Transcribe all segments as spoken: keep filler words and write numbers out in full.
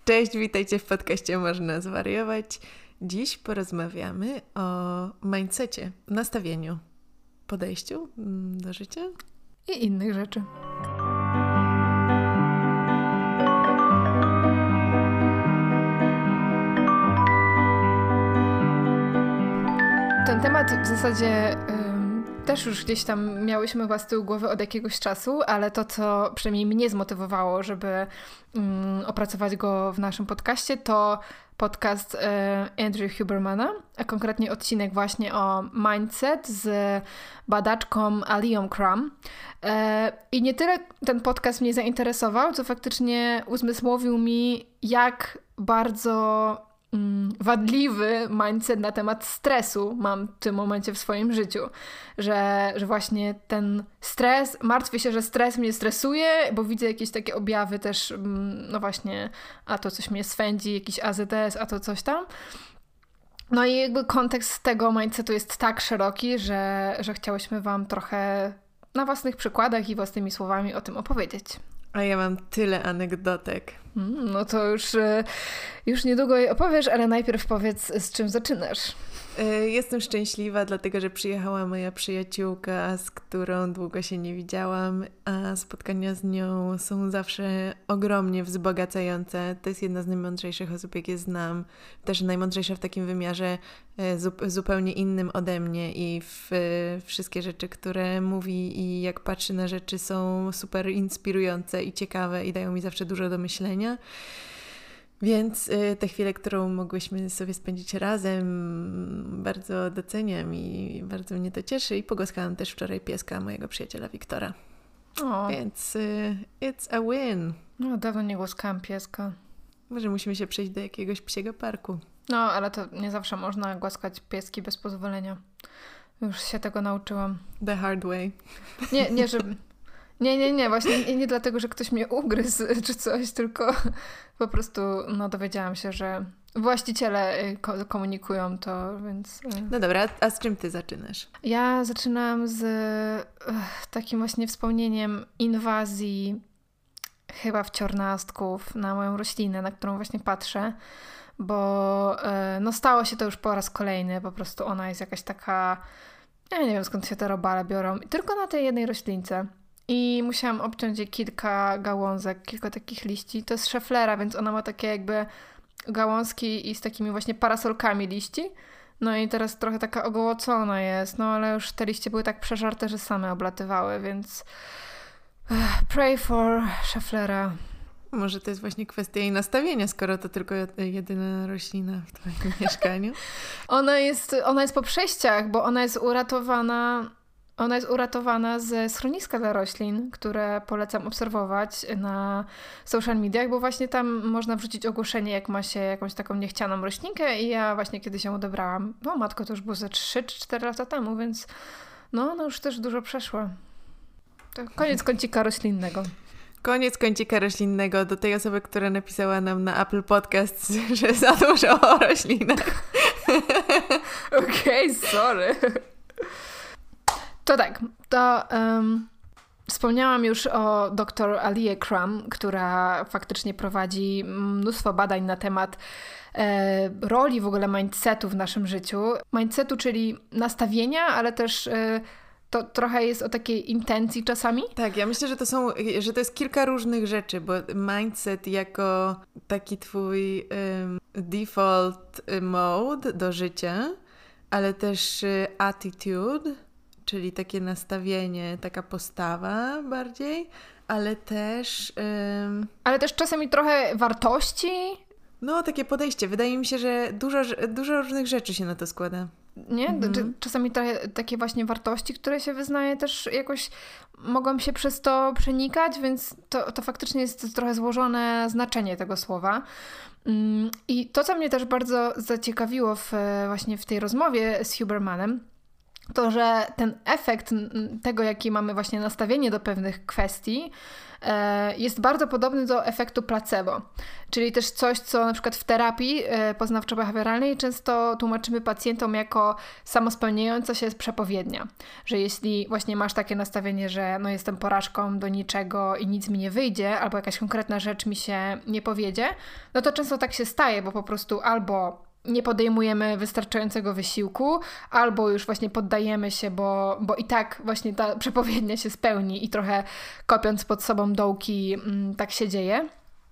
Cześć, witajcie w podcaście Można Zwariować. Dziś porozmawiamy o mindsetie, nastawieniu, podejściu do życia i innych rzeczy. Ten temat w zasadzie ym, też już gdzieś tam miałyśmy chyba z tyłu głowy od jakiegoś czasu, ale to, co przynajmniej mnie zmotywowało, żeby ym, opracować go w naszym podcaście, to podcast y, Andrew Hubermana, a konkretnie odcinek właśnie o mindset z badaczką Alią Crum. Y, I nie tyle ten podcast mnie zainteresował, co faktycznie uzmysłowił mi, jak bardzo wadliwy mindset na temat stresu mam w tym momencie w swoim życiu, że, że właśnie ten stres, martwię się, że stres mnie stresuje, bo widzę jakieś takie objawy też, no właśnie, a to coś mnie swędzi, jakiś A Z S, a to coś tam. No i jakby kontekst tego mindsetu jest tak szeroki, że, że chciałyśmy wam trochę na własnych przykładach i własnymi słowami o tym opowiedzieć. A ja mam tyle anegdotek. Mm, no to już, już niedługo jej opowiesz, ale najpierw powiedz, z czym zaczynasz. Jestem szczęśliwa, dlatego że przyjechała moja przyjaciółka, z którą długo się nie widziałam, a spotkania z nią są zawsze ogromnie wzbogacające. To jest jedna z najmądrzejszych osób, jakie znam. Też najmądrzejsza w takim wymiarze zupełnie innym ode mnie i w, wszystkie rzeczy, które mówi i jak patrzy na rzeczy, są super inspirujące i ciekawe i dają mi zawsze dużo do myślenia. Więc y, tę chwilę, którą mogłyśmy sobie spędzić razem, bardzo doceniam i bardzo mnie to cieszy. I pogłaskałam też wczoraj pieska mojego przyjaciela Wiktora. O. Więc y, it's a win. No, dawno nie głaskałam pieska. Może musimy się przejść do jakiegoś psiego parku. No, ale to nie zawsze można głaskać pieski bez pozwolenia. Już się tego nauczyłam. The hard way. Nie, nie, że... Nie, nie, nie, właśnie nie, nie dlatego, że ktoś mnie ugryzł czy coś, tylko po prostu no, dowiedziałam się, że właściciele komunikują to, więc... No dobra, a z czym ty zaczynasz? Ja zaczynam z uh, takim właśnie wspomnieniem inwazji chyba wciornastków na moją roślinę, na którą właśnie patrzę, bo uh, no stało się to już po raz kolejny, po prostu ona jest jakaś taka... Ja nie wiem, skąd się te robale biorą. Tylko na tej jednej roślince. I musiałam obciąć jej kilka gałązek, kilka takich liści. To jest szeflera, więc ona ma takie jakby gałązki i z takimi właśnie parasolkami liści. No i teraz trochę taka ogołocona jest, no ale już te liście były tak przeżarte, że same oblatywały, więc pray for szeflera. Może to jest właśnie kwestia jej nastawienia, skoro to tylko jedyna roślina w twoim mieszkaniu. Ona jest, ona jest po przejściach, bo ona jest uratowana... Ona jest uratowana ze schroniska dla roślin, które polecam obserwować na social mediach, bo właśnie tam można wrzucić ogłoszenie, jak ma się jakąś taką niechcianą roślinkę i ja właśnie kiedyś ją odebrałam. No matko, to już było ze trzy czy cztery lata temu, więc no, no już też dużo przeszło. To koniec kącika roślinnego. Koniec kącika roślinnego do tej osoby, która napisała nam na Apple Podcast, że za dużo o roślinach. Okej, okay, sorry. To tak, to um, wspomniałam już o doktor Alie Crum, która faktycznie prowadzi mnóstwo badań na temat e, roli w ogóle mindsetu w naszym życiu. Mindsetu, czyli nastawienia, ale też e, to trochę jest o takiej intencji czasami. Tak, ja myślę, że to są, że to jest kilka różnych rzeczy, bo mindset jako taki twój um, default mode do życia, ale też attitude, czyli takie nastawienie, taka postawa bardziej, ale też... Ym... Ale też czasami trochę wartości. No, takie podejście. Wydaje mi się, że dużo, dużo różnych rzeczy się na to składa. Nie? Mhm. Czasami trochę takie właśnie wartości, które się wyznaje, też jakoś mogą się przez to przenikać, więc to, to faktycznie jest trochę złożone znaczenie tego słowa. I to, co mnie też bardzo zaciekawiło w, właśnie w tej rozmowie z Hubermanem, to, że ten efekt tego, jaki mamy właśnie nastawienie do pewnych kwestii, jest bardzo podobny do efektu placebo. Czyli też coś, co na przykład w terapii poznawczo-behawioralnej często tłumaczymy pacjentom jako samospełniająca się przepowiednia. Że jeśli właśnie masz takie nastawienie, że no jestem porażką do niczego i nic mi nie wyjdzie, albo jakaś konkretna rzecz mi się nie powiedzie, no to często tak się staje, bo po prostu albo nie podejmujemy wystarczającego wysiłku, albo już właśnie poddajemy się, bo, bo i tak właśnie ta przepowiednia się spełni i trochę kopiąc pod sobą dołki m, tak się dzieje.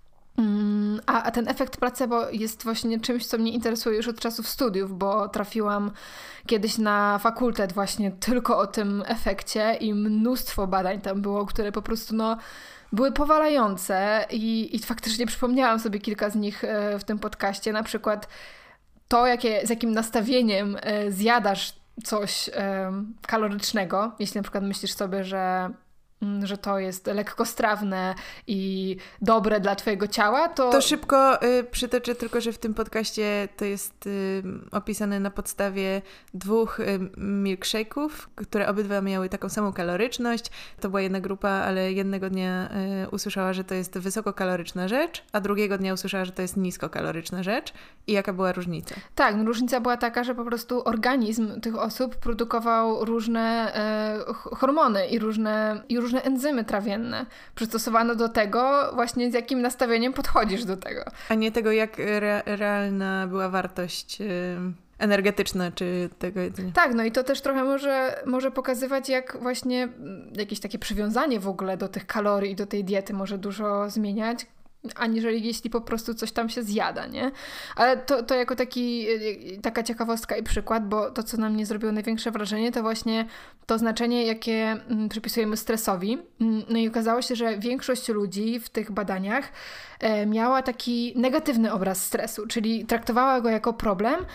Mm, a, a ten efekt placebo jest właśnie czymś, co mnie interesuje już od czasów studiów, bo trafiłam kiedyś na fakultet właśnie tylko o tym efekcie i mnóstwo badań tam było, które po prostu no były powalające i, i faktycznie przypomniałam sobie kilka z nich w tym podcaście, na przykład to, jakie, z jakim nastawieniem e, zjadasz coś e, kalorycznego, jeśli na przykład myślisz sobie, że, m, że to jest lekkostrawne i dobre dla twojego ciała, to... To szybko y, przytoczę tylko, że w tym podcaście to jest y, opisane na podstawie dwóch y, milkshake'ów, które obydwa miały taką samą kaloryczność. To była jedna grupa, ale jednego dnia y, usłyszała, że to jest wysokokaloryczna rzecz, a drugiego dnia usłyszała, że to jest niskokaloryczna rzecz. I jaka była różnica? Tak, no różnica była taka, że po prostu organizm tych osób produkował różne e, hormony i różne, i różne enzymy trawienne. Przystosowano do tego właśnie z jakim nastawieniem podchodzisz do tego. A nie tego, jak re- realna była wartość y, energetyczna czy tego jedzenia. Tak, no i to też trochę może, może pokazywać, jak właśnie jakieś takie przywiązanie w ogóle do tych kalorii i do tej diety może dużo zmieniać, aniżeli jeśli po prostu coś tam się zjada, nie? Ale to, to jako taki, taka ciekawostka i przykład, bo to, co na mnie zrobiło największe wrażenie, to właśnie to znaczenie, jakie przypisujemy stresowi. No i okazało się, że większość ludzi w tych badaniach miała taki negatywny obraz stresu, czyli traktowała go jako problem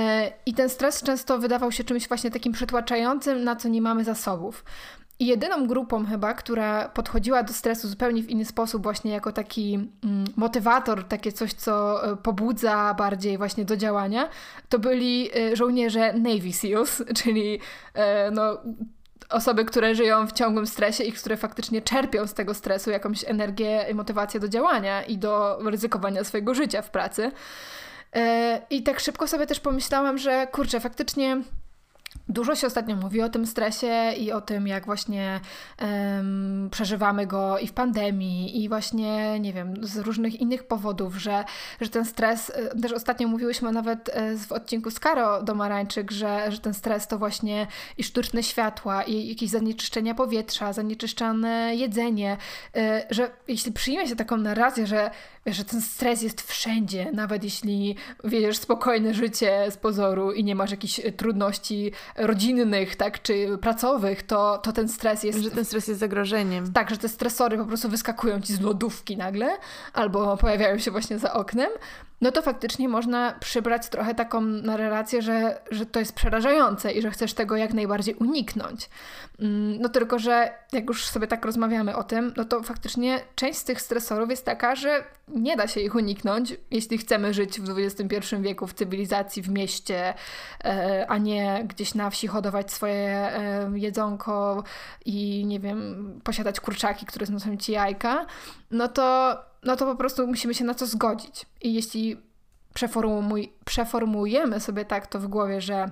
i ten stres często wydawał się czymś właśnie takim przytłaczającym, na co nie mamy zasobów. I jedyną grupą chyba, która podchodziła do stresu zupełnie w inny sposób, właśnie jako taki mm, motywator, takie coś, co y, pobudza bardziej właśnie do działania, to byli y, żołnierze Navy Seals, czyli y, no, osoby, które żyją w ciągłym stresie i które faktycznie czerpią z tego stresu jakąś energię i motywację do działania i do ryzykowania swojego życia w pracy. Y, I tak szybko sobie też pomyślałam, że kurczę, faktycznie dużo się ostatnio mówi o tym stresie i o tym, jak właśnie um, przeżywamy go i w pandemii, i właśnie, nie wiem, z różnych innych powodów, że, że ten stres, też ostatnio mówiłyśmy nawet w odcinku z Karo Domarańczyk, że, że ten stres to właśnie i sztuczne światła, i jakieś zanieczyszczenia powietrza, zanieczyszczane jedzenie, że jeśli przyjmie się taką narrację, że, że ten stres jest wszędzie, nawet jeśli wiedziesz spokojne życie z pozoru i nie masz jakichś trudności rodzinnych, tak, czy pracowych, to, to ten stres jest... Że ten stres jest zagrożeniem. Tak, że te stresory po prostu wyskakują ci z lodówki nagle, albo pojawiają się właśnie za oknem, no to faktycznie można przybrać trochę taką narrację, że, że to jest przerażające i że chcesz tego jak najbardziej uniknąć. No tylko, że jak już sobie tak rozmawiamy o tym, no to faktycznie część z tych stresorów jest taka, że nie da się ich uniknąć, jeśli chcemy żyć w dwudziestym pierwszym wieku w cywilizacji, w mieście, a nie gdzieś na wsi hodować swoje jedzonko i nie wiem, posiadać kurczaki, które znoszą ci jajka, no to no to po prostu musimy się na to zgodzić. I jeśli przeformuj, przeformułujemy sobie tak to w głowie, że,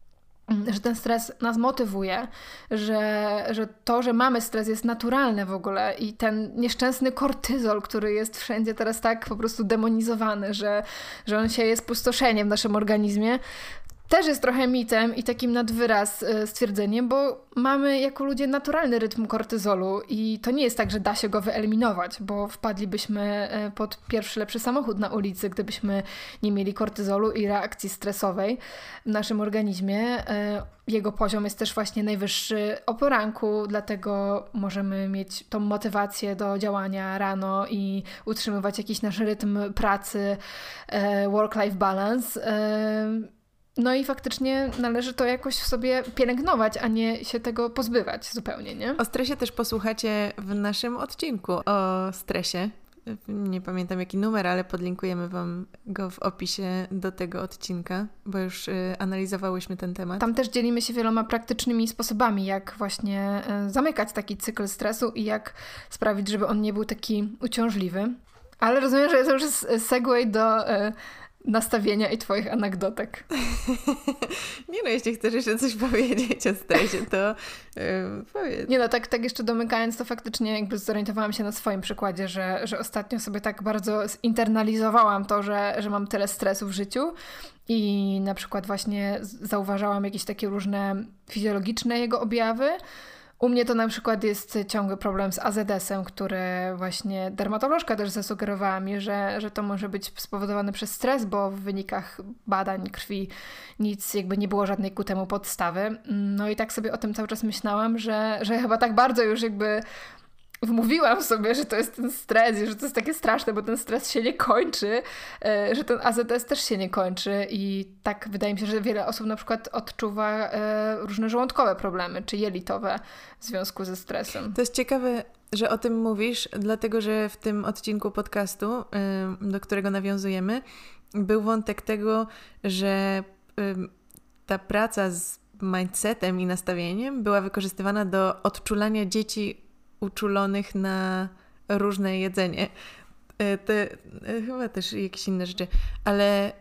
że ten stres nas motywuje, że, że to, że mamy stres jest naturalne w ogóle i ten nieszczęsny kortyzol, który jest wszędzie teraz tak po prostu demonizowany, że, że on się jest spustoszeniem w naszym organizmie, też jest trochę mitem i takim nadwyraz stwierdzeniem, bo mamy jako ludzie naturalny rytm kortyzolu i to nie jest tak, że da się go wyeliminować, bo wpadlibyśmy pod pierwszy lepszy samochód na ulicy, gdybyśmy nie mieli kortyzolu i reakcji stresowej w naszym organizmie. Jego poziom jest też właśnie najwyższy o poranku, dlatego możemy mieć tą motywację do działania rano i utrzymywać jakiś nasz rytm pracy, work-life balance. No i faktycznie należy to jakoś w sobie pielęgnować, a nie się tego pozbywać zupełnie, nie? O stresie też posłuchacie w naszym odcinku o stresie. nie pamiętam jaki numer, ale podlinkujemy Wam go w opisie do tego odcinka, bo już analizowałyśmy ten temat. Tam też dzielimy się wieloma praktycznymi sposobami, jak właśnie zamykać taki cykl stresu i jak sprawić, żeby on nie był taki uciążliwy. Ale rozumiem, że to już jest segway do e, nastawienia i twoich anegdotek. Nie no, jeśli chcesz jeszcze coś powiedzieć o stresie, to yy, powiedz. Nie no, tak, tak jeszcze domykając, to faktycznie jakby zorientowałam się na swoim przykładzie, że, że ostatnio sobie tak bardzo zinternalizowałam to, że, że mam tyle stresu w życiu i na przykład właśnie zauważałam jakieś takie różne fizjologiczne jego objawy. U mnie to na przykład jest ciągły problem z A Z S-em, który właśnie dermatolożka też zasugerowała mi, że, że to może być spowodowane przez stres, bo w wynikach badań krwi nic jakby nie było żadnej ku temu podstawy. No i tak sobie o tym cały czas myślałam, że, że chyba tak bardzo już jakby wmówiłam sobie, że to jest ten stres i że to jest takie straszne, bo ten stres się nie kończy, że ten A Z S też się nie kończy i tak wydaje mi się, że wiele osób na przykład odczuwa różne żołądkowe problemy, czy jelitowe w związku ze stresem. To jest ciekawe, że o tym mówisz, dlatego że w tym odcinku podcastu, do którego nawiązujemy, był wątek tego, że ta praca z mindsetem i nastawieniem była wykorzystywana do odczulania dzieci uczulonych na różne jedzenie. To chyba też jakieś inne rzeczy, ale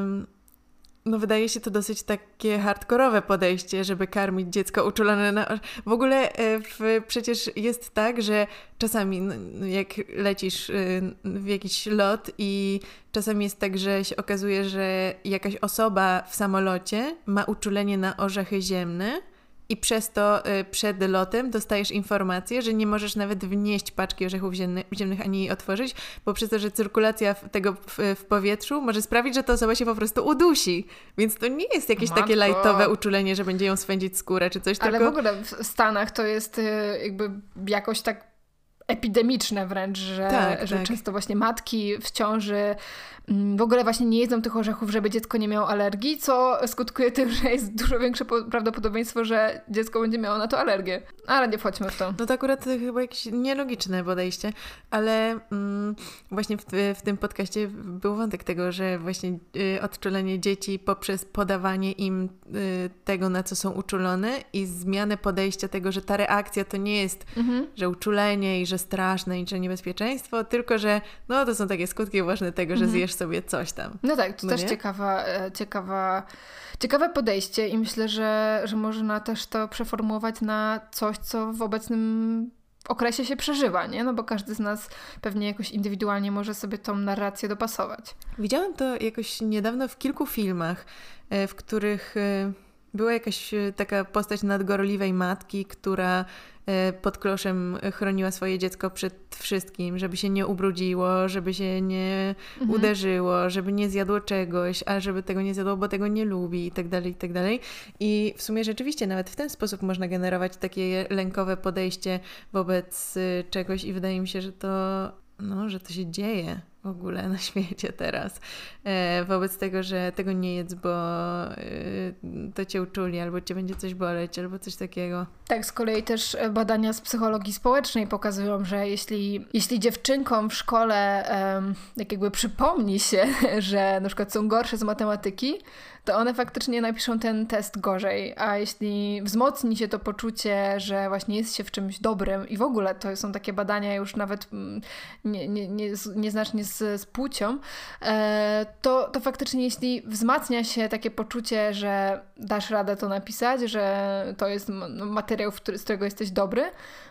no wydaje się to dosyć takie hardkorowe podejście, żeby karmić dziecko uczulone na... W ogóle w, przecież jest tak, że czasami no, jak lecisz w jakiś lot i czasami jest tak, że się okazuje, że jakaś osoba w samolocie ma uczulenie na orzechy ziemne, i przez to y, przed lotem dostajesz informację, że nie możesz nawet wnieść paczki orzechów ziemny, ziemnych ani jej otworzyć, bo przez to, że cyrkulacja w, tego w, w powietrzu może sprawić, że ta osoba się po prostu udusi. Więc to nie jest jakieś Matko. takie lajtowe uczulenie, że będzie ją swędzić skórę czy coś. Ale tylko... w ogóle w Stanach to jest y, jakby jakoś tak epidemiczne wręcz, że, tak, że tak. często właśnie matki w ciąży w ogóle właśnie nie jedzą tych orzechów, żeby dziecko nie miało alergii, co skutkuje tym, że jest dużo większe prawdopodobieństwo, że dziecko będzie miało na to alergię. Ale nie wchodźmy w to. No to akurat to chyba jakieś nielogiczne podejście, ale mm, właśnie w, w tym podcaście był wątek tego, że właśnie y, odczulenie dzieci poprzez podawanie im y, tego, na co są uczulone i zmianę podejścia tego, że ta reakcja to nie jest, mhm. że uczulenie i że straszne i że niebezpieczeństwo, tylko że no to są takie skutki uważne tego, że mhm. zjesz sobie coś tam. No tak, to no też nie? ciekawa, ciekawa, ciekawe podejście i myślę, że, że można też to przeformułować na coś, co w obecnym okresie się przeżywa, nie? No bo każdy z nas pewnie jakoś indywidualnie może sobie tą narrację dopasować. Widziałam to jakoś niedawno w kilku filmach, w których była jakaś taka postać nadgorliwej matki, która pod kloszem chroniła swoje dziecko przed wszystkim, żeby się nie ubrudziło, żeby się nie mhm. uderzyło, żeby nie zjadło czegoś, a żeby tego nie zjadło, bo tego nie lubi i tak dalej, i tak dalej. I w sumie rzeczywiście nawet w ten sposób można generować takie lękowe podejście wobec czegoś i wydaje mi się, że to, no, że to się dzieje w ogóle na świecie teraz. E, wobec tego, że tego nie jedz, bo e, to cię uczuli, albo cię będzie coś boleć, albo coś takiego. Tak, z kolei też badania z psychologii społecznej pokazują, że jeśli, jeśli dziewczynkom w szkole um, jak jakby przypomni się, że na przykład są gorsze z matematyki, to one faktycznie napiszą ten test gorzej, a jeśli wzmocni się to poczucie, że właśnie jest się w czymś dobrym i w ogóle to są takie badania już nawet nie, nie, nie, nieznacznie z, z płcią, e, to, to faktycznie jeśli wzmacnia się takie poczucie, że dasz radę to napisać, że to jest materiał, z którego jesteś dobry,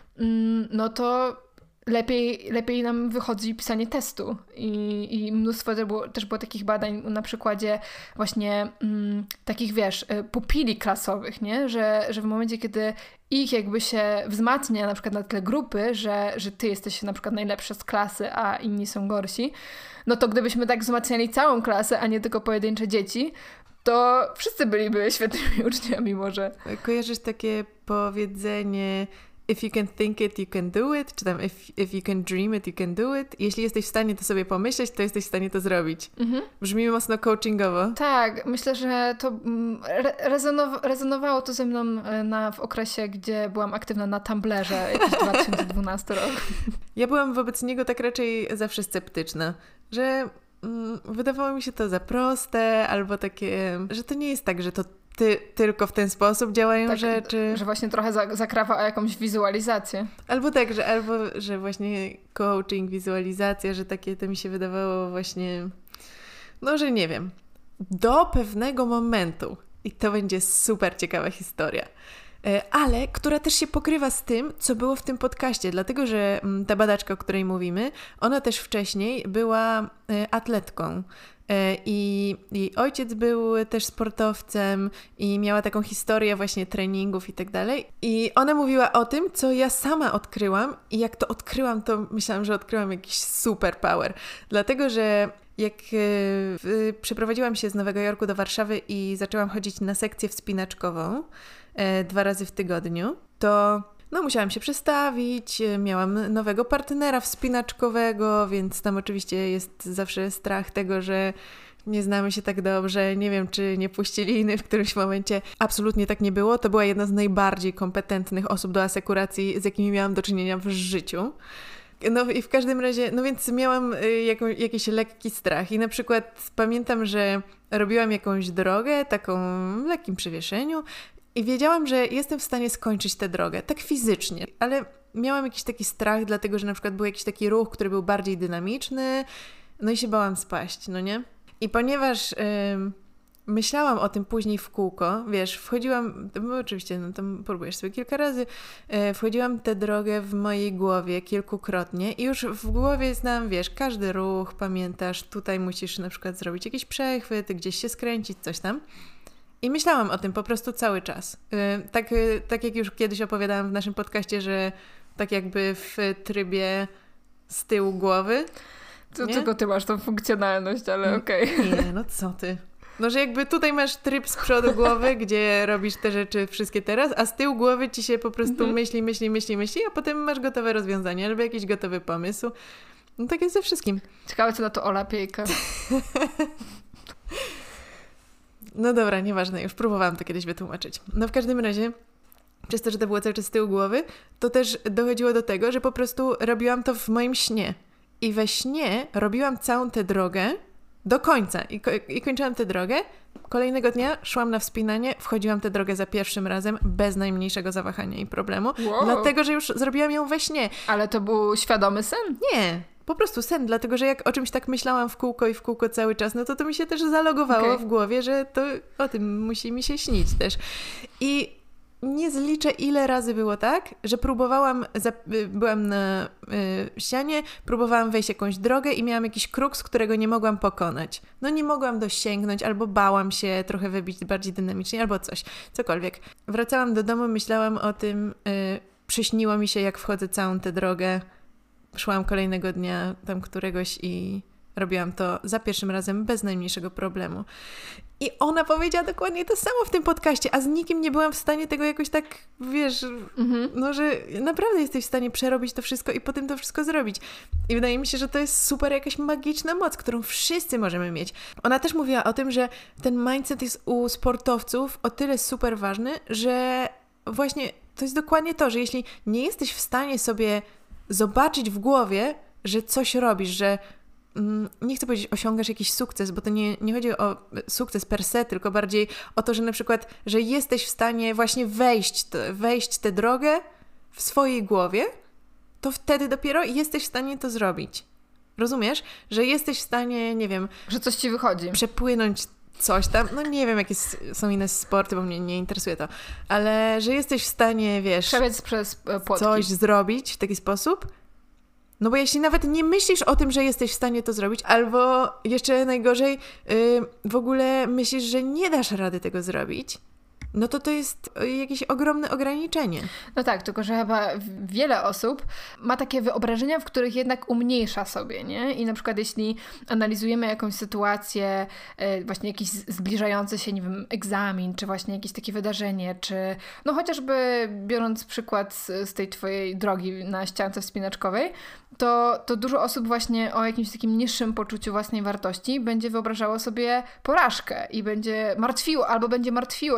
no to lepiej, lepiej nam wychodzi pisanie testu. I, i mnóstwo też było, też było takich badań na przykładzie właśnie mm, takich, wiesz, pupili klasowych, nie? Że, że w momencie, kiedy ich jakby się wzmacnia na przykład na tle grupy, że, że ty jesteś na przykład najlepsza z klasy, a inni są gorsi, no to gdybyśmy tak wzmacniali całą klasę, a nie tylko pojedyncze dzieci, to wszyscy byliby świetnymi uczniami może. Kojarzysz takie powiedzenie if you can think it, you can do it, czy tam if, if you can dream it, you can do it. Jeśli jesteś w stanie to sobie pomyśleć, to jesteś w stanie to zrobić. Mhm. Brzmi mocno coachingowo. Tak, myślę, że to re- rezonow- rezonowało to ze mną na, w okresie, gdzie byłam aktywna na Tumblerze, jakiś dwa tysiące dwunasty rok. Ja byłam wobec niego tak raczej zawsze sceptyczna, że mm, wydawało mi się to za proste, albo takie, że to nie jest tak, że to ty, tylko w ten sposób działają tak, rzeczy. Że właśnie trochę za, zakrawa o jakąś wizualizację. Albo tak, że albo, że właśnie coaching, wizualizacja, że takie to mi się wydawało właśnie, no, że nie wiem, do pewnego momentu. I to będzie super ciekawa historia. Ale która też się pokrywa z tym, co było w tym podcaście, dlatego że ta badaczka, o której mówimy, ona też wcześniej była atletką. I jej ojciec był też sportowcem i miała taką historię właśnie treningów i tak dalej. I ona mówiła o tym, co ja sama odkryłam i jak to odkryłam, to myślałam, że odkryłam jakiś superpower. Dlatego, że jak y, przeprowadziłam się z Nowego Jorku do Warszawy i zaczęłam chodzić na sekcję wspinaczkową y, dwa razy w tygodniu, to no, musiałam się przestawić, miałam nowego partnera wspinaczkowego, więc tam oczywiście jest zawsze strach tego, że nie znamy się tak dobrze, nie wiem, czy nie puści liny w którymś momencie. Absolutnie tak nie było. To była jedna z najbardziej kompetentnych osób do asekuracji, z jakimi miałam do czynienia w życiu. No i w każdym razie, no więc miałam y, jaką, jakiś lekki strach i na przykład pamiętam, że robiłam jakąś drogę, taką w lekkim przewieszeniu i wiedziałam, że jestem w stanie skończyć tę drogę, tak fizycznie, ale miałam jakiś taki strach, dlatego, że na przykład był jakiś taki ruch, który był bardziej dynamiczny, no i się bałam spaść, no nie? I ponieważ y, myślałam o tym później w kółko, wiesz, wchodziłam, no oczywiście, no tam próbujesz sobie kilka razy, y, wchodziłam tę drogę w mojej głowie kilkukrotnie i już w głowie znam, wiesz, każdy ruch, pamiętasz, tutaj musisz na przykład zrobić jakiś przechwyt, gdzieś się skręcić, coś tam. I myślałam o tym po prostu cały czas. Y, tak, y, tak jak już kiedyś opowiadałam w naszym podcaście, że tak jakby w trybie z tyłu głowy. To tylko ty masz tą funkcjonalność, ale okej. Okay. Nie, no co ty. No, że jakby tutaj masz tryb z przodu głowy, gdzie robisz te rzeczy wszystkie teraz, a z tyłu głowy ci się po prostu mm-hmm. myśli, myśli, myśli, myśli, a potem masz gotowe rozwiązanie albo jakiś gotowy pomysł. No tak jest ze wszystkim. Ciekawe, co na to Ola Piejka. No dobra, nieważne, już próbowałam to kiedyś wytłumaczyć. No w każdym razie, przez to, że to było cały czas z tyłu głowy, to też dochodziło do tego, że po prostu robiłam to w moim śnie. I we śnie robiłam całą tę drogę do końca i, ko- i kończyłam tę drogę. Kolejnego dnia szłam na wspinanie, wchodziłam tę drogę za pierwszym razem bez najmniejszego zawahania i problemu, wow. Dlatego, że już zrobiłam ją we śnie. Ale to był świadomy sen? Nie, po prostu sen, dlatego, że jak o czymś tak myślałam w kółko i w kółko cały czas, no to to mi się też zalogowało okay. w głowie, że to o tym musi mi się śnić też. I nie zliczę, ile razy było tak, że próbowałam, byłam na y, ścianie, próbowałam wejść jakąś drogę i miałam jakiś kruks, którego nie mogłam pokonać. No nie mogłam dosięgnąć, albo bałam się trochę wybić bardziej dynamicznie, albo coś, cokolwiek. Wracałam do domu, myślałam o tym, y, przyśniło mi się, jak wchodzę całą tę drogę. Szłam kolejnego dnia tam któregoś i robiłam to za pierwszym razem bez najmniejszego problemu. I ona powiedziała dokładnie to samo w tym podcaście, a z nikim nie byłam w stanie tego jakoś tak, wiesz, mm-hmm. no, że naprawdę jesteś w stanie przerobić to wszystko i potem to wszystko zrobić. I wydaje mi się, że to jest super jakaś magiczna moc, którą wszyscy możemy mieć. Ona też mówiła o tym, że ten mindset jest u sportowców o tyle super ważny, że właśnie to jest dokładnie to, że jeśli nie jesteś w stanie sobie zobaczyć w głowie, że coś robisz, że nie chcę powiedzieć osiągasz jakiś sukces, bo to nie, nie chodzi o sukces per se, tylko bardziej o to, że na przykład, że jesteś w stanie właśnie wejść, wejść tę drogę w swojej głowie, to wtedy dopiero jesteś w stanie to zrobić. Rozumiesz? Że jesteś w stanie, nie wiem... Że coś ci wychodzi. Przepłynąć coś tam. No nie wiem, jakie są inne sporty, bo mnie nie interesuje to. Ale że jesteś w stanie, wiesz... Przebiec przez płotki. Coś zrobić w taki sposób. No bo jeśli nawet nie myślisz o tym, że jesteś w stanie to zrobić, albo jeszcze najgorzej yy, w ogóle myślisz, że nie dasz rady tego zrobić, no to to jest jakieś ogromne ograniczenie. No tak, tylko że chyba wiele osób ma takie wyobrażenia, w których jednak umniejsza sobie, nie? I na przykład jeśli analizujemy jakąś sytuację, właśnie jakiś zbliżający się, nie wiem, egzamin, czy właśnie jakieś takie wydarzenie, czy no chociażby biorąc przykład z, z tej twojej drogi na ściance wspinaczkowej, to, to dużo osób właśnie o jakimś takim niższym poczuciu własnej wartości będzie wyobrażało sobie porażkę i będzie martwiło, albo będzie martwiło się w taki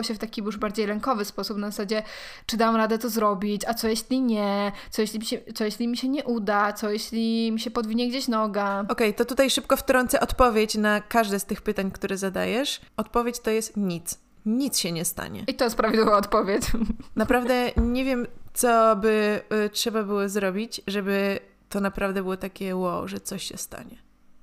był już bardziej lękowy sposób, na zasadzie, czy dam radę to zrobić, a co jeśli nie, co jeśli mi się, co jeśli mi się nie uda, co jeśli mi się podwinie gdzieś noga. Okej, okay, to tutaj szybko wtrącę odpowiedź na każde z tych pytań, które zadajesz. Odpowiedź to jest nic. Nic się nie stanie. I to jest prawidłowa odpowiedź. Naprawdę nie wiem, co by y, trzeba było zrobić, żeby to naprawdę było takie wow, że coś się stanie.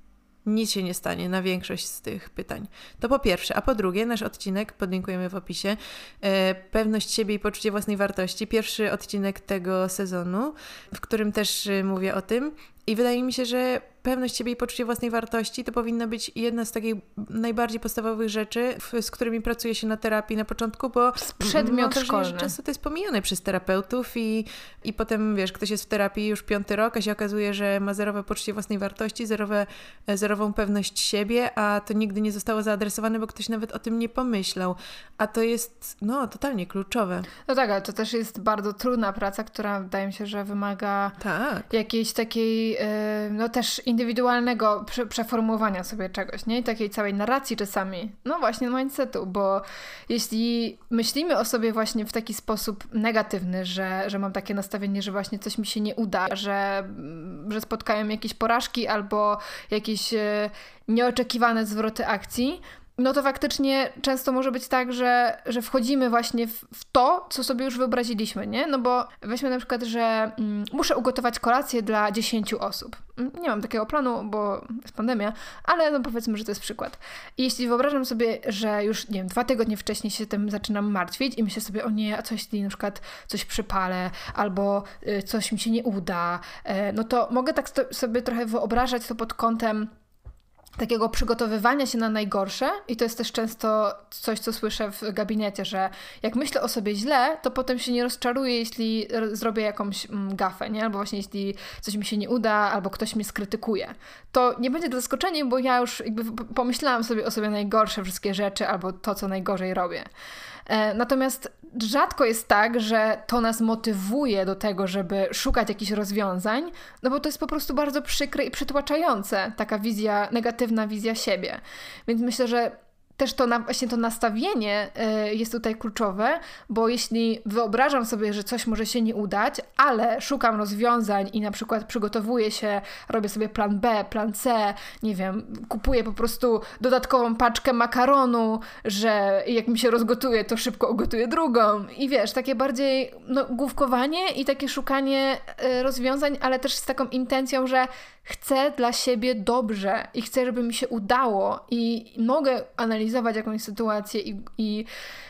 Nic się nie stanie na większość z tych pytań. To po pierwsze. A po drugie, nasz odcinek, podlinkujemy w opisie, e, pewność siebie i poczucie własnej wartości. Pierwszy odcinek tego sezonu, w którym też e, mówię o tym. I wydaje mi się, że pewność siebie i poczucie własnej wartości to powinna być jedna z takich najbardziej podstawowych rzeczy, z którymi pracuje się na terapii na początku, bo przedmiot szkolny. Często to jest pomijane przez terapeutów i, i potem, wiesz, ktoś jest w terapii już piąty rok, a się okazuje, że ma zerowe poczucie własnej wartości, zerowe, zerową pewność siebie, a to nigdy nie zostało zaadresowane, bo ktoś nawet o tym nie pomyślał. A to jest, no, totalnie kluczowe. No tak, ale to też jest bardzo trudna praca, która wydaje mi się, że wymaga tak. jakiejś takiej, no też indywidualnego prze- przeformułowania sobie czegoś, nie? I takiej całej narracji czasami. No właśnie mindsetu, bo jeśli myślimy o sobie właśnie w taki sposób negatywny, że, że mam takie nastawienie, że właśnie coś mi się nie uda, że, że spotkają jakieś porażki albo jakieś e, nieoczekiwane zwroty akcji, no to faktycznie często może być tak, że, że wchodzimy właśnie w, w to, co sobie już wyobraziliśmy, nie? No bo weźmy na przykład, że mm, muszę ugotować kolację dla dziesięciu osób. Nie mam takiego planu, bo jest pandemia, ale no powiedzmy, że to jest przykład. I jeśli wyobrażam sobie, że już, nie wiem, dwa tygodnie wcześniej się tym zaczynam martwić i myślę sobie, o nie, a co jeśli na przykład coś przypalę, albo y, coś mi się nie uda, y, no to mogę tak sto- sobie trochę wyobrażać to pod kątem takiego przygotowywania się na najgorsze i to jest też często coś, co słyszę w gabinecie, że jak myślę o sobie źle, to potem się nie rozczaruję, jeśli zrobię jakąś gafę, nie? Albo właśnie jeśli coś mi się nie uda, albo ktoś mnie skrytykuje. To nie będzie zaskoczeniem, bo ja już jakby pomyślałam sobie o sobie najgorsze wszystkie rzeczy, albo to, co najgorzej robię. Natomiast rzadko jest tak, że to nas motywuje do tego, żeby szukać jakichś rozwiązań, no bo to jest po prostu bardzo przykre i przytłaczające, taka wizja, negatywna wizja siebie. Więc myślę, że też to na, właśnie to nastawienie y, jest tutaj kluczowe, bo jeśli wyobrażam sobie, że coś może się nie udać, ale szukam rozwiązań i na przykład przygotowuję się, robię sobie plan B, plan C, nie wiem, kupuję po prostu dodatkową paczkę makaronu, że jak mi się rozgotuje, to szybko ugotuję drugą i wiesz, takie bardziej no, główkowanie i takie szukanie y, rozwiązań, ale też z taką intencją, że chcę dla siebie dobrze i chcę, żeby mi się udało i mogę analizować jakąś sytuację i, i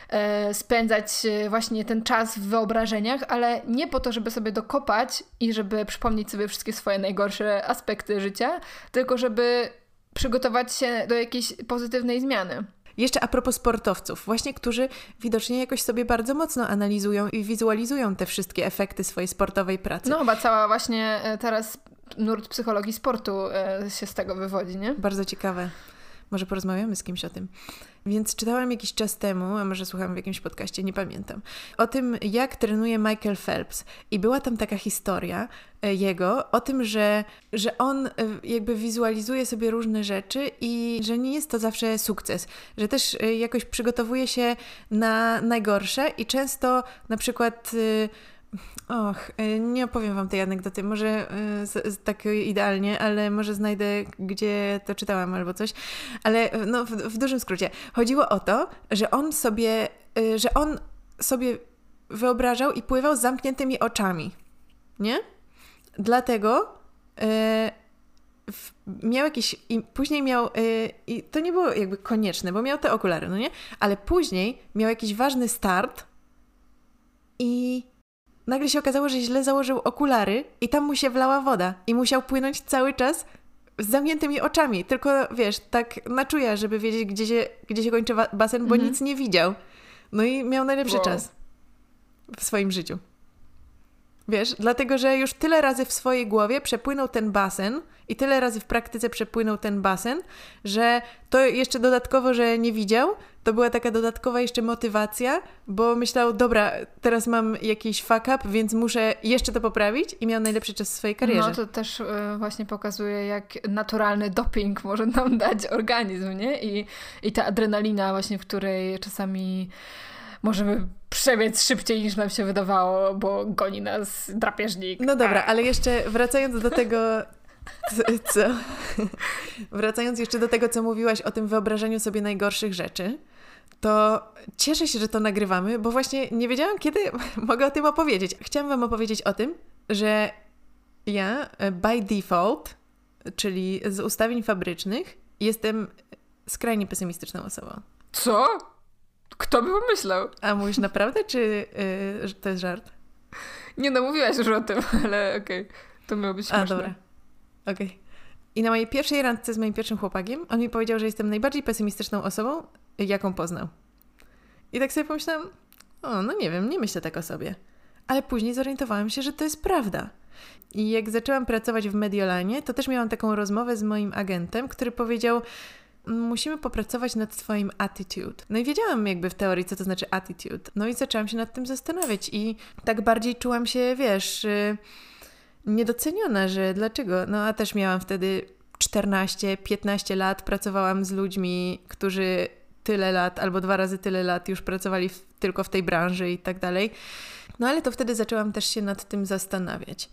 e, spędzać właśnie ten czas w wyobrażeniach, ale nie po to, żeby sobie dokopać i żeby przypomnieć sobie wszystkie swoje najgorsze aspekty życia, tylko żeby przygotować się do jakiejś pozytywnej zmiany. Jeszcze a propos sportowców, właśnie którzy widocznie jakoś sobie bardzo mocno analizują i wizualizują te wszystkie efekty swojej sportowej pracy. No chyba cała właśnie teraz nurt psychologii sportu się z tego wywodzi, nie? Bardzo ciekawe. Może porozmawiamy z kimś o tym. Więc czytałam jakiś czas temu, a może słuchałam w jakimś podcaście, nie pamiętam, o tym, jak trenuje Michael Phelps. I była tam taka historia jego o tym, że, że on jakby wizualizuje sobie różne rzeczy i że nie jest to zawsze sukces. Że też jakoś przygotowuje się na najgorsze i często na przykład... Och, nie opowiem wam tej anegdoty, może z, z, tak idealnie, ale może znajdę, gdzie to czytałam albo coś, ale no, w, w dużym skrócie. Chodziło o to, że on sobie, że on sobie wyobrażał i pływał z zamkniętymi oczami, nie? Dlatego e, w, miał jakieś, i później miał, e, i to nie było jakby konieczne, bo miał te okulary, no nie? Ale później miał jakiś ważny start i nagle się okazało, że źle założył okulary i tam mu się wlała woda i musiał płynąć cały czas z zamkniętymi oczami. Tylko, wiesz, tak na czuja, żeby wiedzieć, gdzie się, gdzie się kończy basen, bo mhm. nic nie widział. No i miał najlepszy wow. czas w swoim życiu. Wiesz, dlatego, że już tyle razy w swojej głowie przepłynął ten basen i tyle razy w praktyce przepłynął ten basen, że to jeszcze dodatkowo, że nie widział, to była taka dodatkowa jeszcze motywacja, bo myślał, dobra, teraz mam jakiś fuck up, więc muszę jeszcze to poprawić i miał najlepszy czas w swojej karierze. No to też y, właśnie pokazuje, jak naturalny doping może nam dać organizm, nie? I, i ta adrenalina właśnie, w której czasami możemy przebiec szybciej niż nam się wydawało, bo goni nas drapieżnik. No dobra, ale jeszcze wracając do tego, co? Wracając jeszcze do tego, co mówiłaś o tym wyobrażeniu sobie najgorszych rzeczy, to cieszę się, że to nagrywamy, bo właśnie nie wiedziałam, kiedy mogę o tym opowiedzieć. Chciałam wam opowiedzieć o tym, że ja by default, czyli z ustawień fabrycznych, jestem skrajnie pesymistyczną osobą. Co? Kto by pomyślał? A mówisz naprawdę, czy yy, to jest żart? Nie no, mówiłaś już o tym, ale okej. Okay. To miało być śmieszne. A, dobra. Okej. Okay. I na mojej pierwszej randce z moim pierwszym chłopakiem, on mi powiedział, że jestem najbardziej pesymistyczną osobą, jaką poznał. I tak sobie pomyślałam, o, no nie wiem, nie myślę tak o sobie. Ale później zorientowałam się, że to jest prawda. I jak zaczęłam pracować w Mediolanie, to też miałam taką rozmowę z moim agentem, który powiedział, musimy popracować nad twoim attitude. No i wiedziałam jakby w teorii, co to znaczy attitude. No i zaczęłam się nad tym zastanawiać i tak bardziej czułam się, wiesz, niedoceniona, że dlaczego? No a też miałam wtedy czternaście piętnaście lat, pracowałam z ludźmi, którzy tyle lat albo dwa razy tyle lat już pracowali w, tylko w tej branży i tak dalej. No ale to wtedy zaczęłam też się nad tym zastanawiać.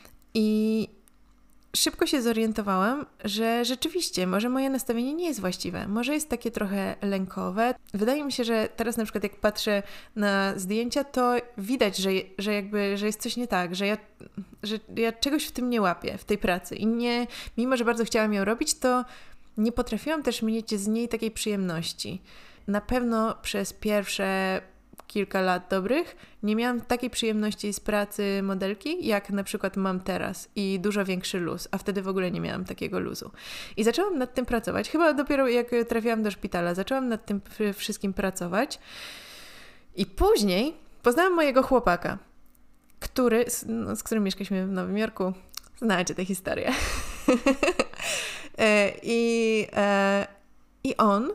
I szybko się zorientowałam, że rzeczywiście może moje nastawienie nie jest właściwe. Może jest takie trochę lękowe. Wydaje mi się, że teraz na przykład jak patrzę na zdjęcia, to widać, że, że jakby, że jest coś nie tak, że ja, że ja czegoś w tym nie łapię, w tej pracy. I nie, mimo że bardzo chciałam ją robić, to nie potrafiłam też mieć z niej takiej przyjemności. Na pewno przez pierwsze kilka lat dobrych nie miałam takiej przyjemności z pracy modelki, jak na przykład mam teraz i dużo większy luz, a wtedy w ogóle nie miałam takiego luzu. I zaczęłam nad tym pracować. Chyba dopiero jak trafiłam do szpitala, zaczęłam nad tym wszystkim pracować i później poznałam mojego chłopaka, który, no, z którym mieszkaliśmy w Nowym Jorku. Znacie tę historię. I, I on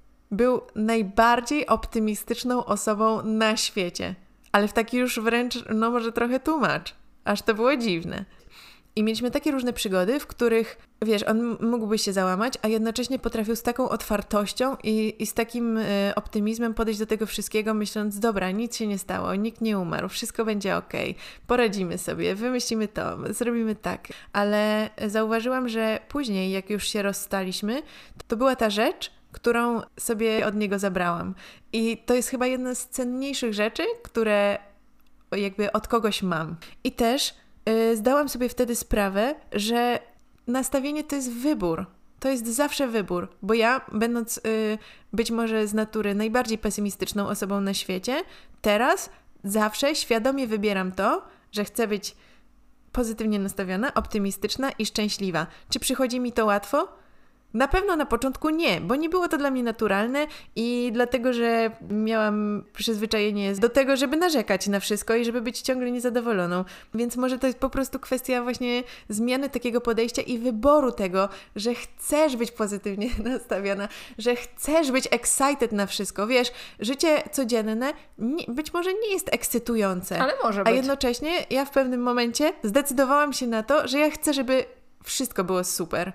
był najbardziej optymistyczną osobą na świecie. Ale w taki już wręcz, no może trochę tłumacz. Aż to było dziwne. I mieliśmy takie różne przygody, w których, wiesz, on mógłby się załamać, a jednocześnie potrafił z taką otwartością i, i z takim y, optymizmem podejść do tego wszystkiego, myśląc, dobra, nic się nie stało, nikt nie umarł, wszystko będzie okej, poradzimy sobie, wymyślimy to, zrobimy tak. Ale zauważyłam, że później, jak już się rozstaliśmy, to była ta rzecz, którą sobie od niego zabrałam. I to jest chyba jedna z cenniejszych rzeczy, które jakby od kogoś mam. I też yy, zdałam sobie wtedy sprawę, że nastawienie to jest wybór. To jest zawsze wybór, bo ja, będąc yy, być może z natury najbardziej pesymistyczną osobą na świecie, teraz zawsze świadomie wybieram to, że chcę być pozytywnie nastawiona, optymistyczna i szczęśliwa. Czy przychodzi mi to łatwo? Na pewno na początku nie, bo nie było to dla mnie naturalne i dlatego, że miałam przyzwyczajenie do tego, żeby narzekać na wszystko i żeby być ciągle niezadowoloną. Więc może to jest po prostu kwestia właśnie zmiany takiego podejścia i wyboru tego, że chcesz być pozytywnie nastawiona, że chcesz być excited na wszystko. Wiesz, życie codzienne nie, być może nie jest ekscytujące. Ale może być. A jednocześnie ja w pewnym momencie zdecydowałam się na to, że ja chcę, żeby wszystko było super.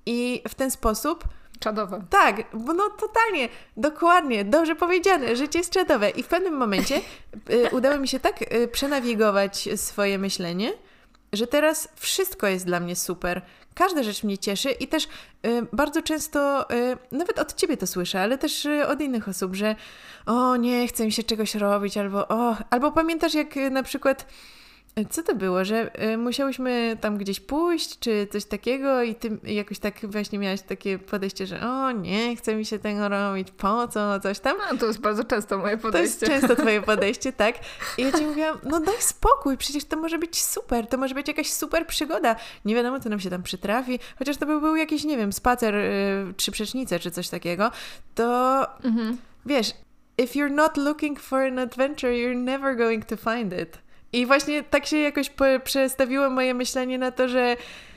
I w ten sposób... Czadowe. Tak, bo no totalnie, dokładnie, dobrze powiedziane, życie jest czadowe. I w pewnym momencie y, udało mi się tak y, przenawigować swoje myślenie, że teraz wszystko jest dla mnie super. Każda rzecz mnie cieszy i też y, bardzo często, y, nawet od ciebie to słyszę, ale też y, od innych osób, że o nie, chce mi się czegoś robić, albo o, albo pamiętasz jak y, na przykład... Co to było, że y, musiałyśmy tam gdzieś pójść, czy coś takiego i ty jakoś tak właśnie miałaś takie podejście, że o nie, chce mi się tego robić, po co, coś tam. A, to jest bardzo często moje podejście. To jest często twoje podejście, tak. I ja ci mówiłam, no daj spokój, przecież to może być super, to może być jakaś super przygoda. Nie wiadomo, co nam się tam przytrafi, chociaż to by był jakiś, nie wiem, spacer, y, trzy przecznice, czy coś takiego, to mhm. wiesz, if you're not looking for an adventure, you're never going to find it. I właśnie tak się jakoś po- przestawiło moje myślenie na to, że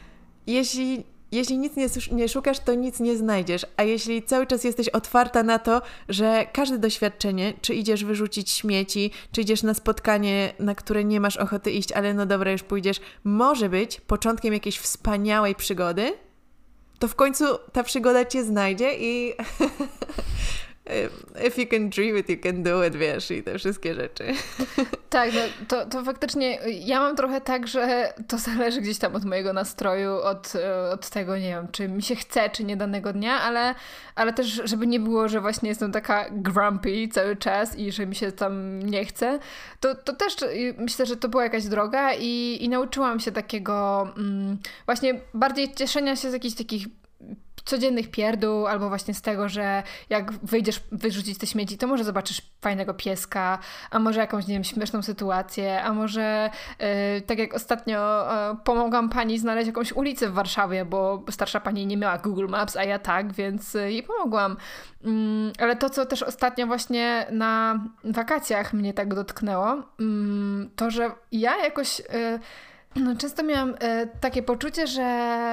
jeśli, jeśli nic nie, nie szukasz, to nic nie znajdziesz. A jeśli cały czas jesteś otwarta na to, że każde doświadczenie, czy idziesz wyrzucić śmieci, czy idziesz na spotkanie, na które nie masz ochoty iść, ale no dobra, już pójdziesz, może być początkiem jakiejś wspaniałej przygody, to w końcu ta przygoda cię znajdzie i... If you can dream it, you can do it, wiesz, i te wszystkie rzeczy. Tak, no to, to faktycznie ja mam trochę tak, że to zależy gdzieś tam od mojego nastroju, od, od tego, nie wiem, czy mi się chce, czy nie danego dnia, ale, ale też, żeby nie było, że właśnie jestem taka grumpy cały czas i że mi się tam nie chce, to, to też myślę, że to była jakaś droga i, i nauczyłam się takiego mm, właśnie bardziej cieszenia się z jakichś takich codziennych pierdół, albo właśnie z tego, że jak wyjdziesz wyrzucić te śmieci, to może zobaczysz fajnego pieska, a może jakąś, nie wiem, śmieszną sytuację, a może yy, tak jak ostatnio yy, pomogłam pani znaleźć jakąś ulicę w Warszawie, bo starsza pani nie miała Google Maps, a ja tak, więc yy, jej pomogłam. Yy, ale to, co też ostatnio właśnie na wakacjach mnie tak dotknęło, yy, to, że ja jakoś... Yy, No, często miałam e, takie poczucie, że,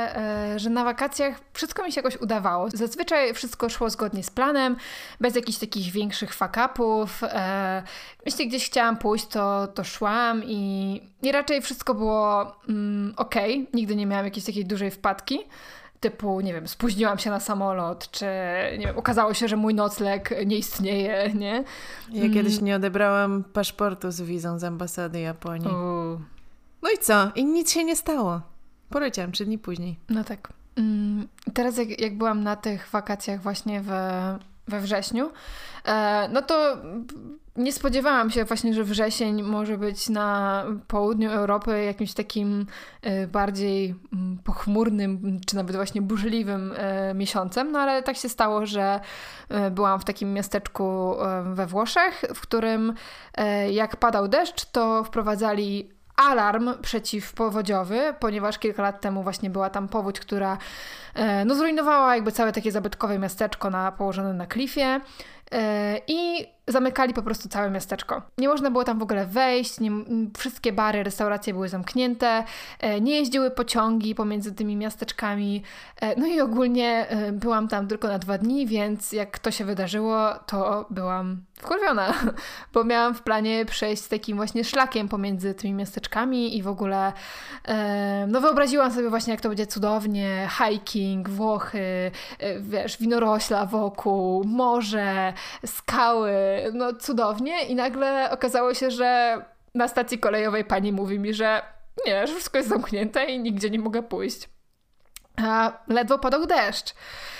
e, że na wakacjach wszystko mi się jakoś udawało. Zazwyczaj wszystko szło zgodnie z planem, bez jakichś takich większych fuck-upów. E, jeśli gdzieś chciałam pójść, to, to szłam i, i raczej wszystko było mm, okej. Okay. Nigdy nie miałam jakiejś takiej dużej wpadki. Typu, nie wiem, spóźniłam się na samolot, czy nie wiem, okazało się, że mój nocleg nie istnieje, nie? Ja mm. kiedyś nie odebrałam paszportu z wizą z ambasady Japonii. U. No i co? I nic się nie stało. Poleciałam trzy dni później. No tak. Mm, teraz jak, jak byłam na tych wakacjach właśnie we, we wrześniu, e, no to nie spodziewałam się właśnie, że wrzesień może być na południu Europy jakimś takim e, bardziej m, pochmurnym, czy nawet właśnie burzliwym e, miesiącem, no ale tak się stało, że e, byłam w takim miasteczku e, we Włoszech, w którym e, jak padał deszcz, to wprowadzali alarm przeciwpowodziowy, ponieważ kilka lat temu właśnie była tam powódź, która e, no, zrujnowała jakby całe takie zabytkowe miasteczko na, położone na klifie e, i zamykali po prostu całe miasteczko. Nie można było tam w ogóle wejść, nie, wszystkie bary, restauracje były zamknięte, e, nie jeździły pociągi pomiędzy tymi miasteczkami, e, no i ogólnie e, byłam tam tylko na dwa dni, więc jak to się wydarzyło, to byłam wkurwiona, bo miałam w planie przejść takim właśnie szlakiem pomiędzy tymi miasteczkami i w ogóle e, no wyobraziłam sobie właśnie, jak to będzie cudownie, hiking, Włochy, e, wiesz, winorośla wokół, morze, skały, no cudownie i nagle okazało się, że na stacji kolejowej pani mówi mi, że nie, że wszystko jest zamknięte i nigdzie nie mogę pójść. A ledwo padał deszcz.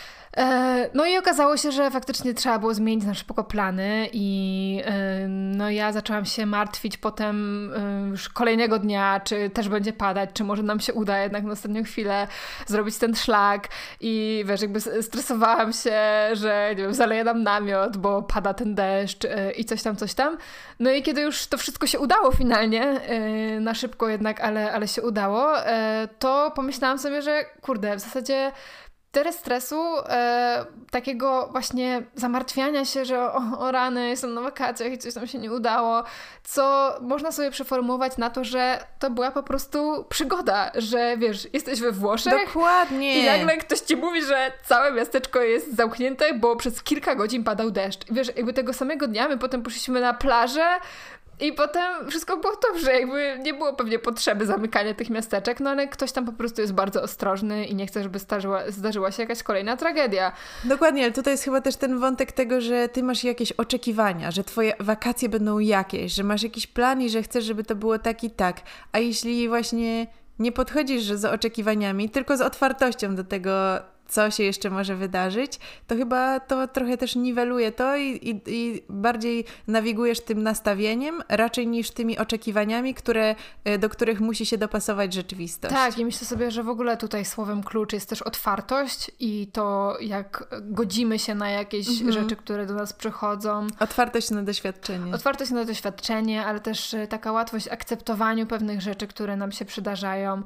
No i okazało się, że faktycznie trzeba było zmienić na szybko plany i no ja zaczęłam się martwić potem już kolejnego dnia, czy też będzie padać, czy może nam się uda jednak na ostatnią chwilę zrobić ten szlak i wiesz, jakby stresowałam się, że nie wiem, zaleje nam namiot, bo pada ten deszcz i coś tam, coś tam. No i kiedy już to wszystko się udało finalnie, na szybko jednak, ale, ale się udało, to pomyślałam sobie, że kurde, w zasadzie tyle stresu, e, takiego właśnie zamartwiania się, że o, o rany, jestem na wakacjach i coś tam się nie udało, co można sobie przeformułować na to, że to była po prostu przygoda, że wiesz, jesteś we Włoszech. Dokładnie. I nagle ktoś ci mówi, że całe miasteczko jest zamknięte, bo przez kilka godzin padał deszcz. I wiesz, jakby tego samego dnia my potem poszliśmy na plażę, i potem wszystko było dobrze, jakby nie było pewnie potrzeby zamykania tych miasteczek, no ale ktoś tam po prostu jest bardzo ostrożny i nie chce, żeby zdarzyła, zdarzyła się jakaś kolejna tragedia. Dokładnie, ale tutaj jest chyba też ten wątek tego, że ty masz jakieś oczekiwania, że twoje wakacje będą jakieś, że masz jakiś plan i że chcesz, żeby to było tak i tak. A jeśli właśnie nie podchodzisz z oczekiwaniami, tylko z otwartością do tego, co się jeszcze może wydarzyć, to chyba to trochę też niweluje to i, i, i bardziej nawigujesz tym nastawieniem, raczej niż tymi oczekiwaniami, które, do których musi się dopasować rzeczywistość. Tak, i myślę sobie, że w ogóle tutaj słowem klucz jest też otwartość i to, jak godzimy się na jakieś mhm. rzeczy, które do nas przychodzą. Otwartość na doświadczenie. Otwartość na doświadczenie, ale też taka łatwość akceptowaniu pewnych rzeczy, które nam się przydarzają.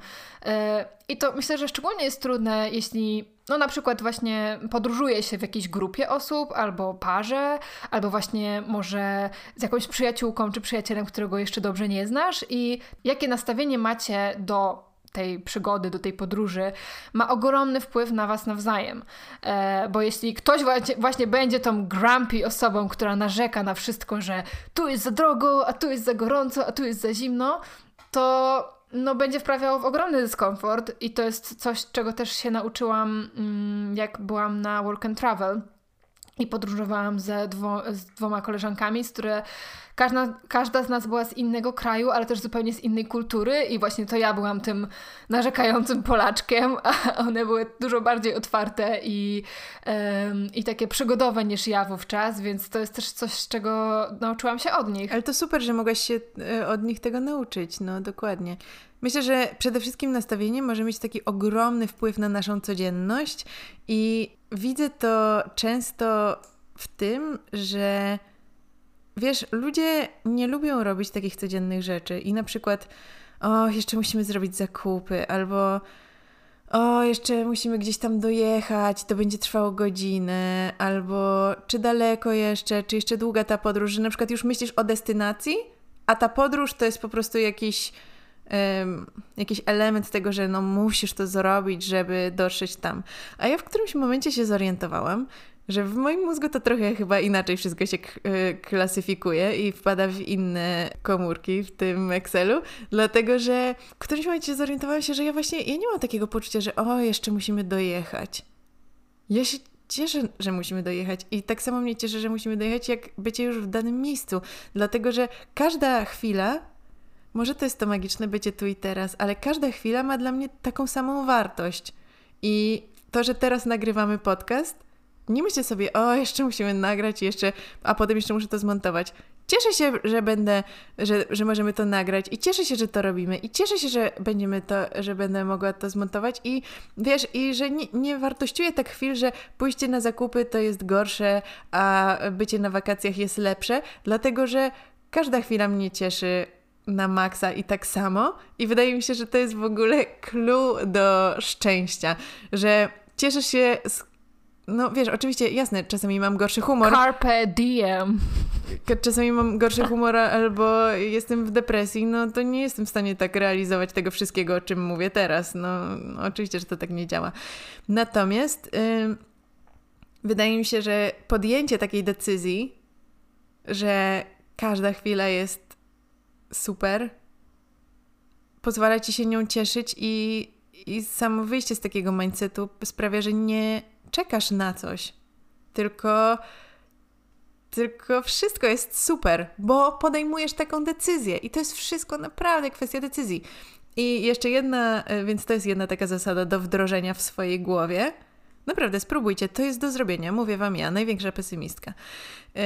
I to myślę, że szczególnie jest trudne, jeśli no na przykład właśnie podróżuje się w jakiejś grupie osób, albo parze, albo właśnie może z jakąś przyjaciółką czy przyjacielem, którego jeszcze dobrze nie znasz i jakie nastawienie macie do tej przygody, do tej podróży, ma ogromny wpływ na was nawzajem. E, bo jeśli ktoś właśnie, właśnie będzie tą grumpy osobą, która narzeka na wszystko, że tu jest za drogo, a tu jest za gorąco, a tu jest za zimno, to no będzie wprawiało w ogromny dyskomfort i to jest coś, czego też się nauczyłam, jak byłam na Work and Travel. i podróżowałam ze dwo, z dwoma koleżankami, z które każda, każda z nas była z innego kraju, ale też zupełnie z innej kultury i właśnie to ja byłam tym narzekającym Polaczkiem, a one były dużo bardziej otwarte i, um, i takie przygodowe niż ja wówczas, więc to jest też coś, z czego nauczyłam się od nich. Ale to super, że mogłaś się od nich tego nauczyć, no dokładnie. Myślę, że przede wszystkim nastawienie może mieć taki ogromny wpływ na naszą codzienność i widzę to często w tym, że wiesz, ludzie nie lubią robić takich codziennych rzeczy i na przykład o, jeszcze musimy zrobić zakupy albo o, jeszcze musimy gdzieś tam dojechać, to będzie trwało godzinę albo czy daleko jeszcze, czy jeszcze długa ta podróż, że na przykład już myślisz o destynacji, a ta podróż to jest po prostu jakiś Um, jakiś element tego, że no musisz to zrobić, żeby dotrzeć tam. A ja w którymś momencie się zorientowałam, że w moim mózgu to trochę chyba inaczej wszystko się k- klasyfikuje i wpada w inne komórki w tym Excelu, dlatego że w którymś momencie się zorientowałam się, że ja właśnie ja nie mam takiego poczucia, że o, jeszcze musimy dojechać. Ja się cieszę, że musimy dojechać i tak samo mnie cieszy, że musimy dojechać, jak bycie już w danym miejscu, dlatego że każda chwila, może to jest to magiczne bycie tu i teraz, ale każda chwila ma dla mnie taką samą wartość. I to, że teraz nagrywamy podcast, nie myślę sobie, o, jeszcze musimy nagrać, jeszcze, a potem jeszcze muszę to zmontować. Cieszę się, że będę, że, że możemy to nagrać i cieszę się, że to robimy i cieszę się, że będziemy to, że będę mogła to zmontować i wiesz, i że nie, nie wartościuję tak chwil, że pójście na zakupy to jest gorsze, a bycie na wakacjach jest lepsze, dlatego, że każda chwila mnie cieszy na maksa i tak samo i wydaje mi się, że to jest w ogóle clue do szczęścia, że cieszysz się z... no wiesz, oczywiście jasne, czasami mam gorszy humor. Carpe diem. Czasami mam gorszy humor albo jestem w depresji, no to nie jestem w stanie tak realizować tego wszystkiego, o czym mówię teraz. No, no oczywiście, że to tak nie działa. Natomiast yy, wydaje mi się, że podjęcie takiej decyzji, że każda chwila jest super, pozwala ci się nią cieszyć i, i samo wyjście z takiego mindsetu sprawia, że nie czekasz na coś, tylko, tylko wszystko jest super, bo podejmujesz taką decyzję i to jest wszystko naprawdę kwestia decyzji. I jeszcze jedna, więc to jest jedna taka zasada do wdrożenia w swojej głowie. Naprawdę, spróbujcie, to jest do zrobienia, mówię wam ja, największa pesymistka. Yy,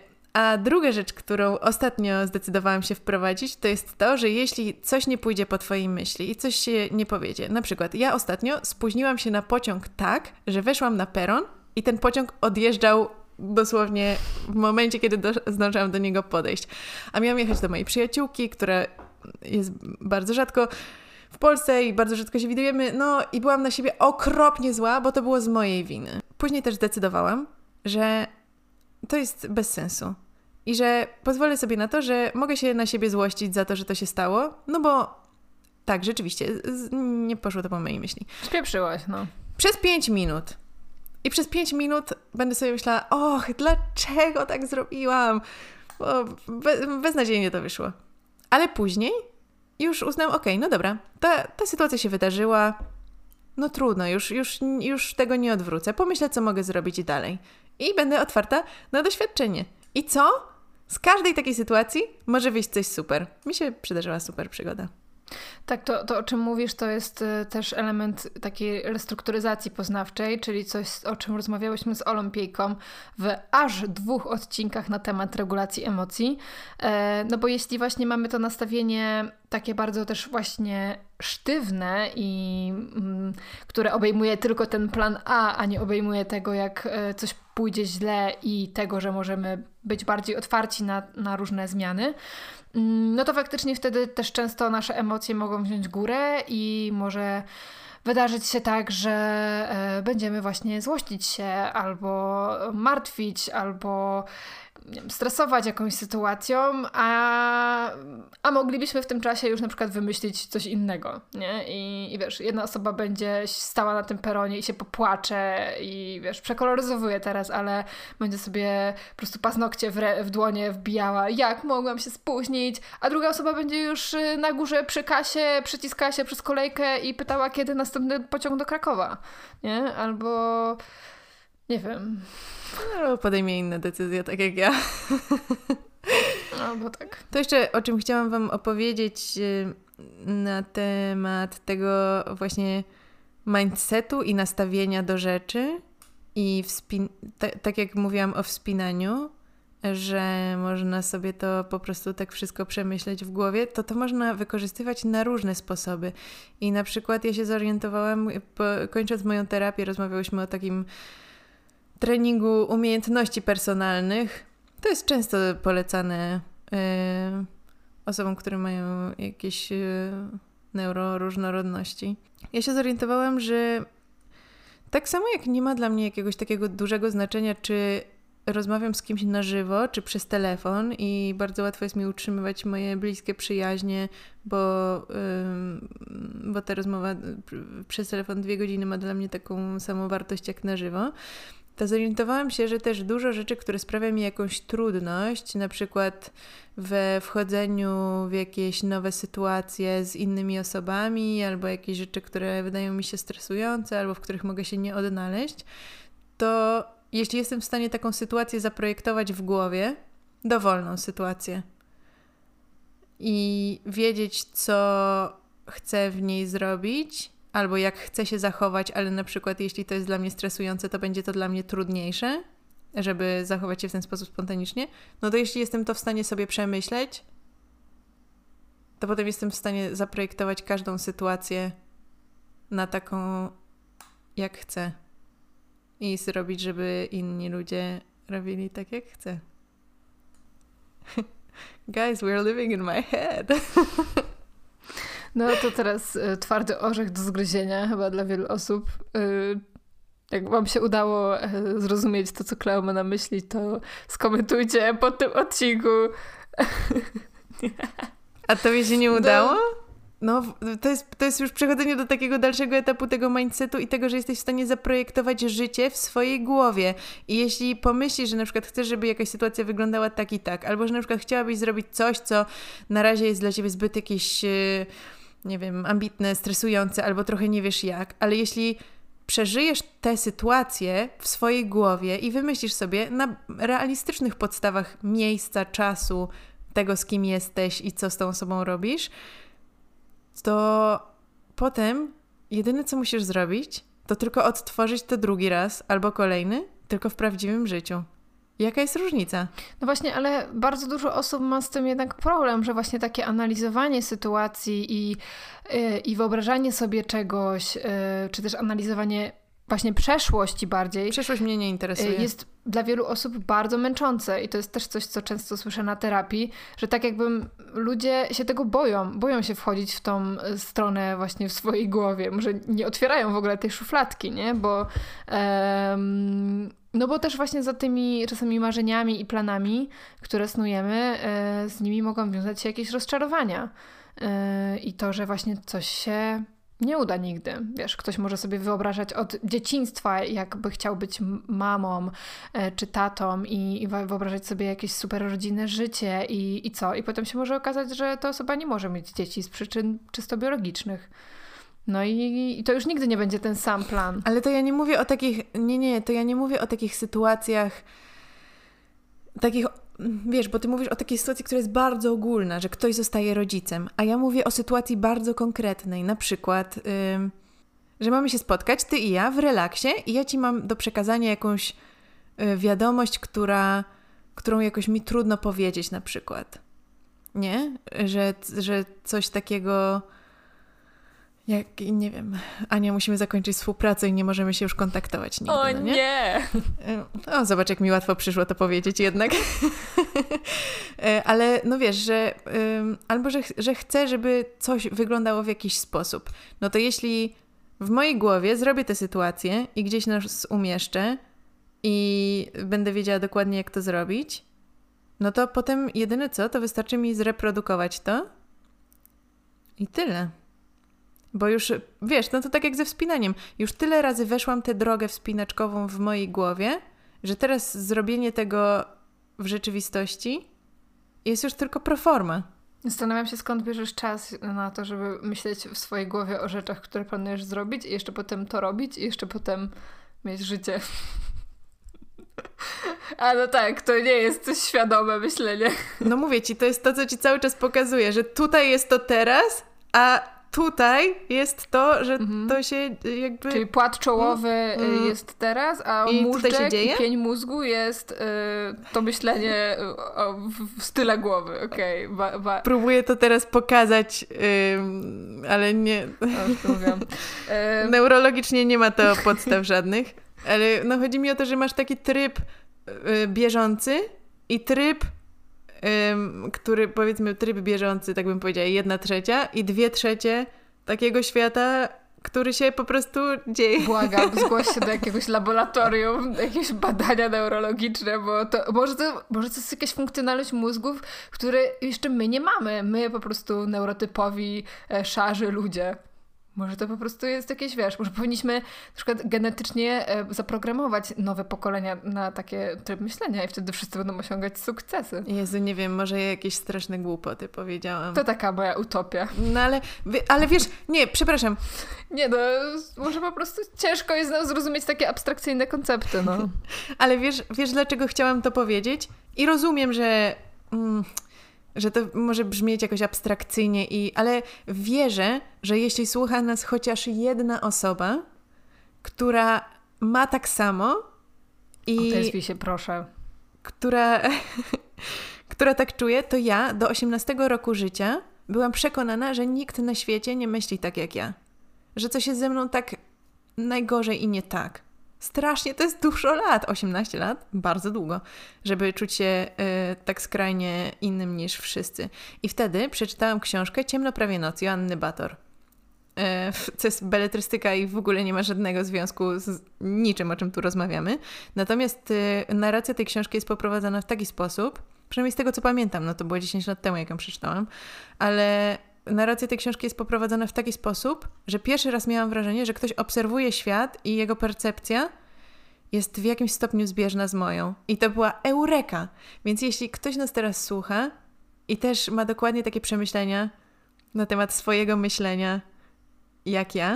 A druga rzecz, którą ostatnio zdecydowałam się wprowadzić, to jest to, że jeśli coś nie pójdzie po twojej myśli i coś się nie powiedzie, na przykład ja ostatnio spóźniłam się na pociąg tak, że weszłam na peron i ten pociąg odjeżdżał dosłownie w momencie, kiedy do, zdążyłam do niego podejść. A miałam jechać do mojej przyjaciółki, która jest bardzo rzadko w Polsce i bardzo rzadko się widujemy, no i byłam na siebie okropnie zła, bo to było z mojej winy. Później też zdecydowałam, że to jest bez sensu. I że pozwolę sobie na to, że mogę się na siebie złościć za to, że to się stało, no bo tak, rzeczywiście, z, nie poszło to po mojej myśli. Spieprzyłaś, no. Przez pięć minut. I przez pięć minut będę sobie myślała, och, dlaczego tak zrobiłam? Bo be, beznadziejnie to wyszło. Ale później już uznałam, okej, okay, no dobra, ta, ta sytuacja się wydarzyła, no trudno, już, już, już tego nie odwrócę. Pomyślę, co mogę zrobić dalej. I będę otwarta na doświadczenie. I co? Z każdej takiej sytuacji może wyjść coś super. Mi się przydarzyła super przygoda. Tak, to, to o czym mówisz, to jest y, też element takiej restrukturyzacji poznawczej, czyli coś, o czym rozmawiałyśmy z Olą Piejką w aż dwóch odcinkach na temat regulacji emocji. E, no bo jeśli właśnie mamy to nastawienie takie bardzo też właśnie sztywne i mm, które obejmuje tylko ten plan A, a nie obejmuje tego, jak e, coś pójdzie źle i tego, że możemy być bardziej otwarci na, na różne zmiany, no to faktycznie wtedy też często nasze emocje mogą wziąć górę i może wydarzyć się tak, że e, będziemy właśnie złościć się albo martwić, albo nie wiem, stresować jakąś sytuacją, a, a moglibyśmy w tym czasie już na przykład wymyślić coś innego, nie? I, i wiesz, jedna osoba będzie stała na tym peronie i się popłacze i wiesz, przekoloryzowuje teraz, ale będzie sobie po prostu paznokcie w, re, w dłonie wbijała, jak mogłam się spóźnić, a druga osoba będzie już na górze przy kasie, przyciskała się przez kolejkę i pytała, kiedy następny pociąg do Krakowa, nie? Albo... Nie wiem. No, podejmie inne decyzje, tak jak ja. No, bo tak. To jeszcze, o czym chciałam wam opowiedzieć na temat tego właśnie mindsetu i nastawienia do rzeczy i wspin- t- tak jak mówiłam o wspinaniu, że można sobie to po prostu tak wszystko przemyśleć w głowie, to to można wykorzystywać na różne sposoby. I na przykład ja się zorientowałam, po, kończąc moją terapię, rozmawiałyśmy o takim treningu umiejętności personalnych. To jest często polecane y, osobom, które mają jakieś y, neuroróżnorodności. Ja się zorientowałam, że tak samo jak nie ma dla mnie jakiegoś takiego dużego znaczenia, czy rozmawiam z kimś na żywo, czy przez telefon i bardzo łatwo jest mi utrzymywać moje bliskie przyjaźnie, bo, yy, bo ta rozmowa przez telefon dwie godziny ma dla mnie taką samą wartość jak na żywo. To zorientowałam się, że też dużo rzeczy, które sprawia mi jakąś trudność, na przykład we wchodzeniu w jakieś nowe sytuacje z innymi osobami, albo jakieś rzeczy, które wydają mi się stresujące, albo w których mogę się nie odnaleźć, to jeśli jestem w stanie taką sytuację zaprojektować w głowie, dowolną sytuację, i wiedzieć, co chcę w niej zrobić, albo jak chcę się zachować, ale na przykład jeśli to jest dla mnie stresujące, to będzie to dla mnie trudniejsze, żeby zachować się w ten sposób spontanicznie, no to jeśli jestem to w stanie sobie przemyśleć, to potem jestem w stanie zaprojektować każdą sytuację na taką, jak chcę. I zrobić, żeby inni ludzie robili tak, jak chcę. Guys, we're living in my head. No to teraz y, twardy orzech do zgryzienia chyba dla wielu osób. Y, jak wam się udało y, zrozumieć to, co Kleo ma na myśli, to skomentujcie pod tym odcinku. A tobie się nie udało? No, to jest, to jest już przechodzenie do takiego dalszego etapu tego mindsetu i tego, że jesteś w stanie zaprojektować życie w swojej głowie. I jeśli pomyślisz, że na przykład chcesz, żeby jakaś sytuacja wyglądała tak i tak, albo że na przykład chciałabyś zrobić coś, co na razie jest dla ciebie zbyt jakieś, nie wiem, ambitne, stresujące, albo trochę nie wiesz jak, ale jeśli przeżyjesz tę sytuację w swojej głowie i wymyślisz sobie na realistycznych podstawach miejsca, czasu, tego, z kim jesteś i co z tą osobą robisz, to potem jedyne, co musisz zrobić, to tylko odtworzyć to drugi raz albo kolejny, tylko w prawdziwym życiu. Jaka jest różnica? No właśnie, ale bardzo dużo osób ma z tym jednak problem, że właśnie takie analizowanie sytuacji i, yy, i wyobrażanie sobie czegoś, yy, czy też analizowanie właśnie przeszłości bardziej. Przeszłość mnie nie interesuje. Jest dla wielu osób bardzo męczące i to jest też coś, co często słyszę na terapii, że tak jakby ludzie się tego boją, boją się wchodzić w tą stronę właśnie w swojej głowie. Może nie otwierają w ogóle tej szufladki, nie? Bo um, no bo też właśnie za tymi czasami marzeniami i planami, które snujemy, e, z nimi mogą wiązać się jakieś rozczarowania. E, I to, że właśnie coś się nie uda nigdy. Wiesz, ktoś może sobie wyobrażać od dzieciństwa, jakby chciał być mamą e, czy tatą i, i wyobrażać sobie jakieś super rodzinne życie i, i co? I potem się może okazać, że ta osoba nie może mieć dzieci z przyczyn czysto biologicznych. No i, i to już nigdy nie będzie ten sam plan. Ale to ja nie mówię o takich, nie, nie, to ja nie mówię o takich sytuacjach, takich, wiesz, bo ty mówisz o takiej sytuacji, która jest bardzo ogólna, że ktoś zostaje rodzicem, a ja mówię o sytuacji bardzo konkretnej, na przykład, yy, że mamy się spotkać, ty i ja, w relaksie i ja ci mam do przekazania jakąś yy, wiadomość, która, którą jakoś mi trudno powiedzieć na przykład, nie? Że, że coś takiego... Jak, nie wiem, Ania, musimy zakończyć współpracę i nie możemy się już kontaktować nigdy, O no nie? nie! O, zobacz, jak mi łatwo przyszło to powiedzieć jednak. Ale no wiesz, że albo, że, że chcę, żeby coś wyglądało w jakiś sposób. No to jeśli w mojej głowie zrobię tę sytuację i gdzieś nas umieszczę i będę wiedziała dokładnie, jak to zrobić, no to potem jedyne co, to wystarczy mi zreprodukować to i tyle. Bo już, wiesz, no to tak jak ze wspinaniem. Już tyle razy weszłam tę drogę wspinaczkową w mojej głowie, że teraz zrobienie tego w rzeczywistości jest już tylko pro forma. Zastanawiam się, skąd bierzesz czas na to, żeby myśleć w swojej głowie o rzeczach, które planujesz zrobić i jeszcze potem to robić i jeszcze potem mieć życie. A no tak, to nie jest coś świadome myślenie. No mówię ci, to jest to, co ci cały czas pokazuje, że tutaj jest to teraz, a tutaj jest to, że mhm. to się jakby... Czyli płat czołowy mm. jest teraz, a I móżdżek i pień mózgu jest y, to myślenie o, w style głowy. Okej. Okay. Ba, ba. Próbuję to teraz pokazać, yy, ale nie... y... Neurologicznie nie ma to podstaw żadnych, ale no chodzi mi o to, że masz taki tryb y, bieżący i tryb Ym, który, powiedzmy, tryb bieżący, tak bym powiedziała, jedna trzecia i dwie trzecie takiego świata, który się po prostu dzieje. Błagam, zgłoś się do jakiegoś laboratorium, jakieś badania neurologiczne, bo to może, to może to jest jakaś funkcjonalność mózgów, które jeszcze my nie mamy. My po prostu neurotypowi, e, szarzy ludzie. Może to po prostu jest jakieś, wiesz, może powinniśmy na przykład genetycznie e, zaprogramować nowe pokolenia na takie tryb myślenia i wtedy wszyscy będą osiągać sukcesy. Jezu, nie wiem, może ja jakieś straszne głupoty powiedziałam. To taka moja utopia. No ale, ale wiesz, nie, przepraszam. Nie no, może po prostu ciężko jest nam zrozumieć takie abstrakcyjne koncepty, no. Ale wiesz, wiesz, dlaczego chciałam to powiedzieć? I rozumiem, że... Mm, że to może brzmieć jakoś abstrakcyjnie, i, ale wierzę, że jeśli słucha nas chociaż jedna osoba, która ma tak samo i... Odezwij się, proszę. Która, która tak czuje, to ja do osiemnastego roku życia byłam przekonana, że nikt na świecie nie myśli tak jak ja. Że coś jest ze mną tak najgorzej i nie tak. Strasznie, to jest dużo lat, osiemnaście lat, bardzo długo, żeby czuć się y, tak skrajnie innym niż wszyscy. I wtedy przeczytałam książkę Ciemno prawie noc Joanny Bator. Y, to jest beletrystyka i w ogóle nie ma żadnego związku z niczym, o czym tu rozmawiamy. Natomiast y, narracja tej książki jest poprowadzona w taki sposób, przynajmniej z tego co pamiętam, no to było dziesięć lat temu, jak ją przeczytałam, ale narracja tej książki jest poprowadzona w taki sposób, że pierwszy raz miałam wrażenie, że ktoś obserwuje świat i jego percepcja jest w jakimś stopniu zbieżna z moją. I to była eureka. Więc jeśli ktoś nas teraz słucha i też ma dokładnie takie przemyślenia na temat swojego myślenia jak ja,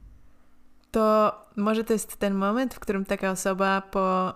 to może to jest ten moment, w którym taka osoba po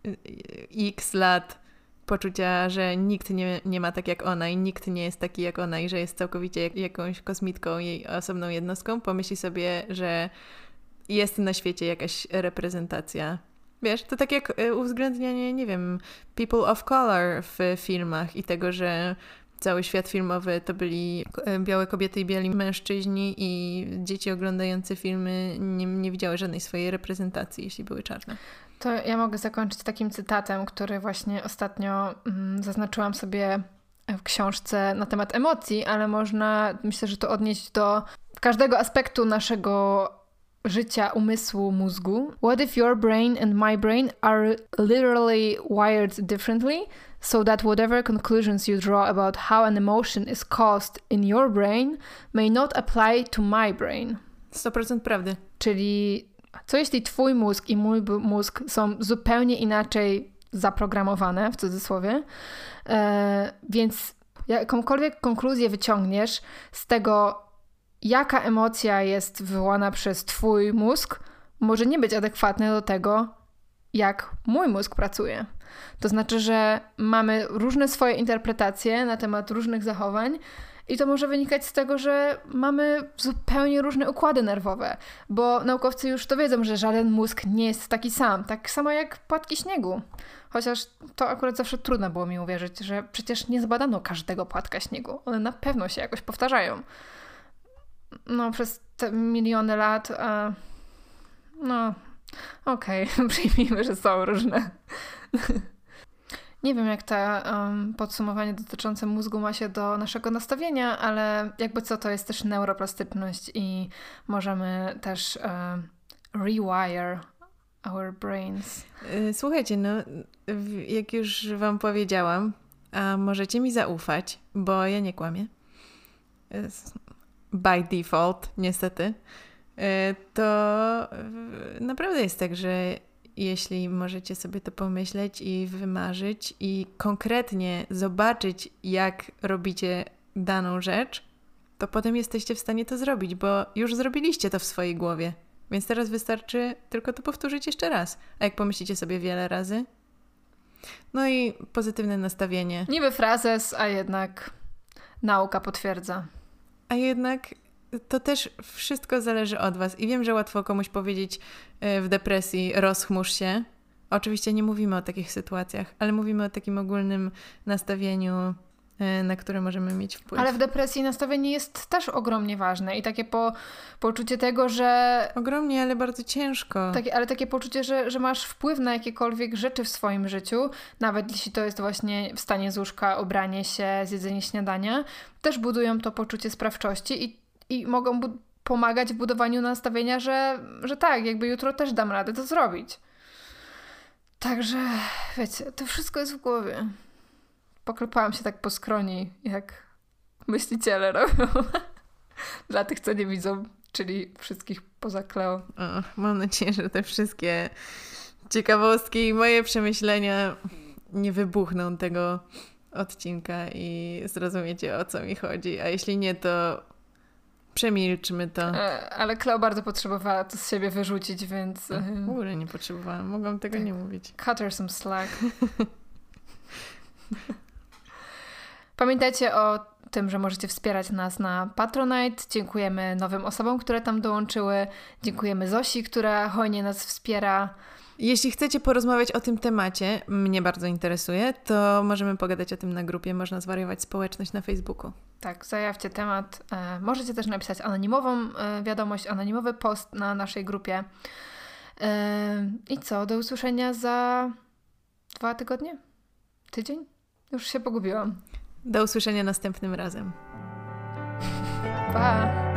x lat poczucia, że nikt nie, nie ma tak jak ona i nikt nie jest taki jak ona i że jest całkowicie jak, jakąś kosmitką, jej osobną jednostką, pomyśli sobie, że jest na świecie jakaś reprezentacja. Wiesz, to tak jak uwzględnianie, nie wiem, people of color w filmach i tego, że cały świat filmowy to byli białe kobiety i biali mężczyźni i dzieci oglądające filmy nie, nie widziały żadnej swojej reprezentacji, jeśli były czarne. To ja mogę zakończyć takim cytatem, który właśnie ostatnio mm, zaznaczyłam sobie w książce na temat emocji, ale można, myślę, że to odnieść do każdego aspektu naszego życia, umysłu, mózgu. What if your brain and my brain are literally wired differently, so that whatever conclusions you draw about how an emotion is caused in your brain may not apply to my brain? sto procent prawdy. Czyli co jeśli twój mózg i mój mózg są zupełnie inaczej zaprogramowane, w cudzysłowie, e, więc jakąkolwiek konkluzję wyciągniesz z tego, jaka emocja jest wywołana przez twój mózg, może nie być adekwatne do tego, jak mój mózg pracuje. To znaczy, że mamy różne swoje interpretacje na temat różnych zachowań i to może wynikać z tego, że mamy zupełnie różne układy nerwowe, bo naukowcy już to wiedzą, że żaden mózg nie jest taki sam, tak samo jak płatki śniegu. Chociaż to akurat zawsze trudno było mi uwierzyć, że przecież nie zbadano każdego płatka śniegu. One na pewno się jakoś powtarzają. No, przez te miliony lat, a... no, okej, okay. Przyjmijmy, że są różne. Nie wiem, jak to um, podsumowanie dotyczące mózgu ma się do naszego nastawienia, ale jakby co, to jest też neuroplastyczność i możemy też um, rewire our brains. Słuchajcie, no, jak już wam powiedziałam, a możecie mi zaufać, bo ja nie kłamię. By default, niestety. To naprawdę jest tak, że jeśli możecie sobie to pomyśleć i wymarzyć i konkretnie zobaczyć, jak robicie daną rzecz, to potem jesteście w stanie to zrobić, bo już zrobiliście to w swojej głowie. Więc teraz wystarczy tylko to powtórzyć jeszcze raz. A jak pomyślicie sobie wiele razy, No i pozytywne nastawienie. Niby frazes, a jednak nauka potwierdza. A jednak to też wszystko zależy od was. I wiem, że łatwo komuś powiedzieć w depresji rozchmurz się. Oczywiście nie mówimy o takich sytuacjach, ale mówimy o takim ogólnym nastawieniu, na które możemy mieć wpływ. Ale w depresji nastawienie jest też ogromnie ważne i takie po, poczucie tego, że... Ogromnie, ale bardzo ciężko. Takie, ale takie poczucie, że, że masz wpływ na jakiekolwiek rzeczy w swoim życiu, nawet jeśli to jest właśnie wstanie z łóżka, ubranie się, zjedzenie śniadania, też budują to poczucie sprawczości i, i mogą bu- pomagać w budowaniu nastawienia, że, że tak, jakby jutro też dam radę to zrobić. Także, wiecie, to wszystko jest w głowie. Poklepałam się tak po skroni, jak myśliciele robią. Dla tych, co nie widzą, czyli wszystkich poza Cleo. O, mam nadzieję, że te wszystkie ciekawostki i moje przemyślenia nie wybuchną tego odcinka i zrozumiecie, o co mi chodzi. A jeśli nie, to przemilczmy to. Ale Cleo bardzo potrzebowała to z siebie wyrzucić, więc... W ogóle nie potrzebowałam. Mogłam tego tak. nie mówić. Cut her some slack. Pamiętajcie o tym, że możecie wspierać nas na Patronite. Dziękujemy nowym osobom, które tam dołączyły. Dziękujemy Zosi, która hojnie nas wspiera. Jeśli chcecie porozmawiać o tym temacie, mnie bardzo interesuje, to możemy pogadać o tym na grupie. Można zwariować społeczność na Facebooku. Tak, zajawcie temat. E, możecie też napisać anonimową e, wiadomość, anonimowy post na naszej grupie. E, I co? Do usłyszenia za dwa tygodnie? Tydzień? Już się pogubiłam. Do usłyszenia następnym razem. Pa!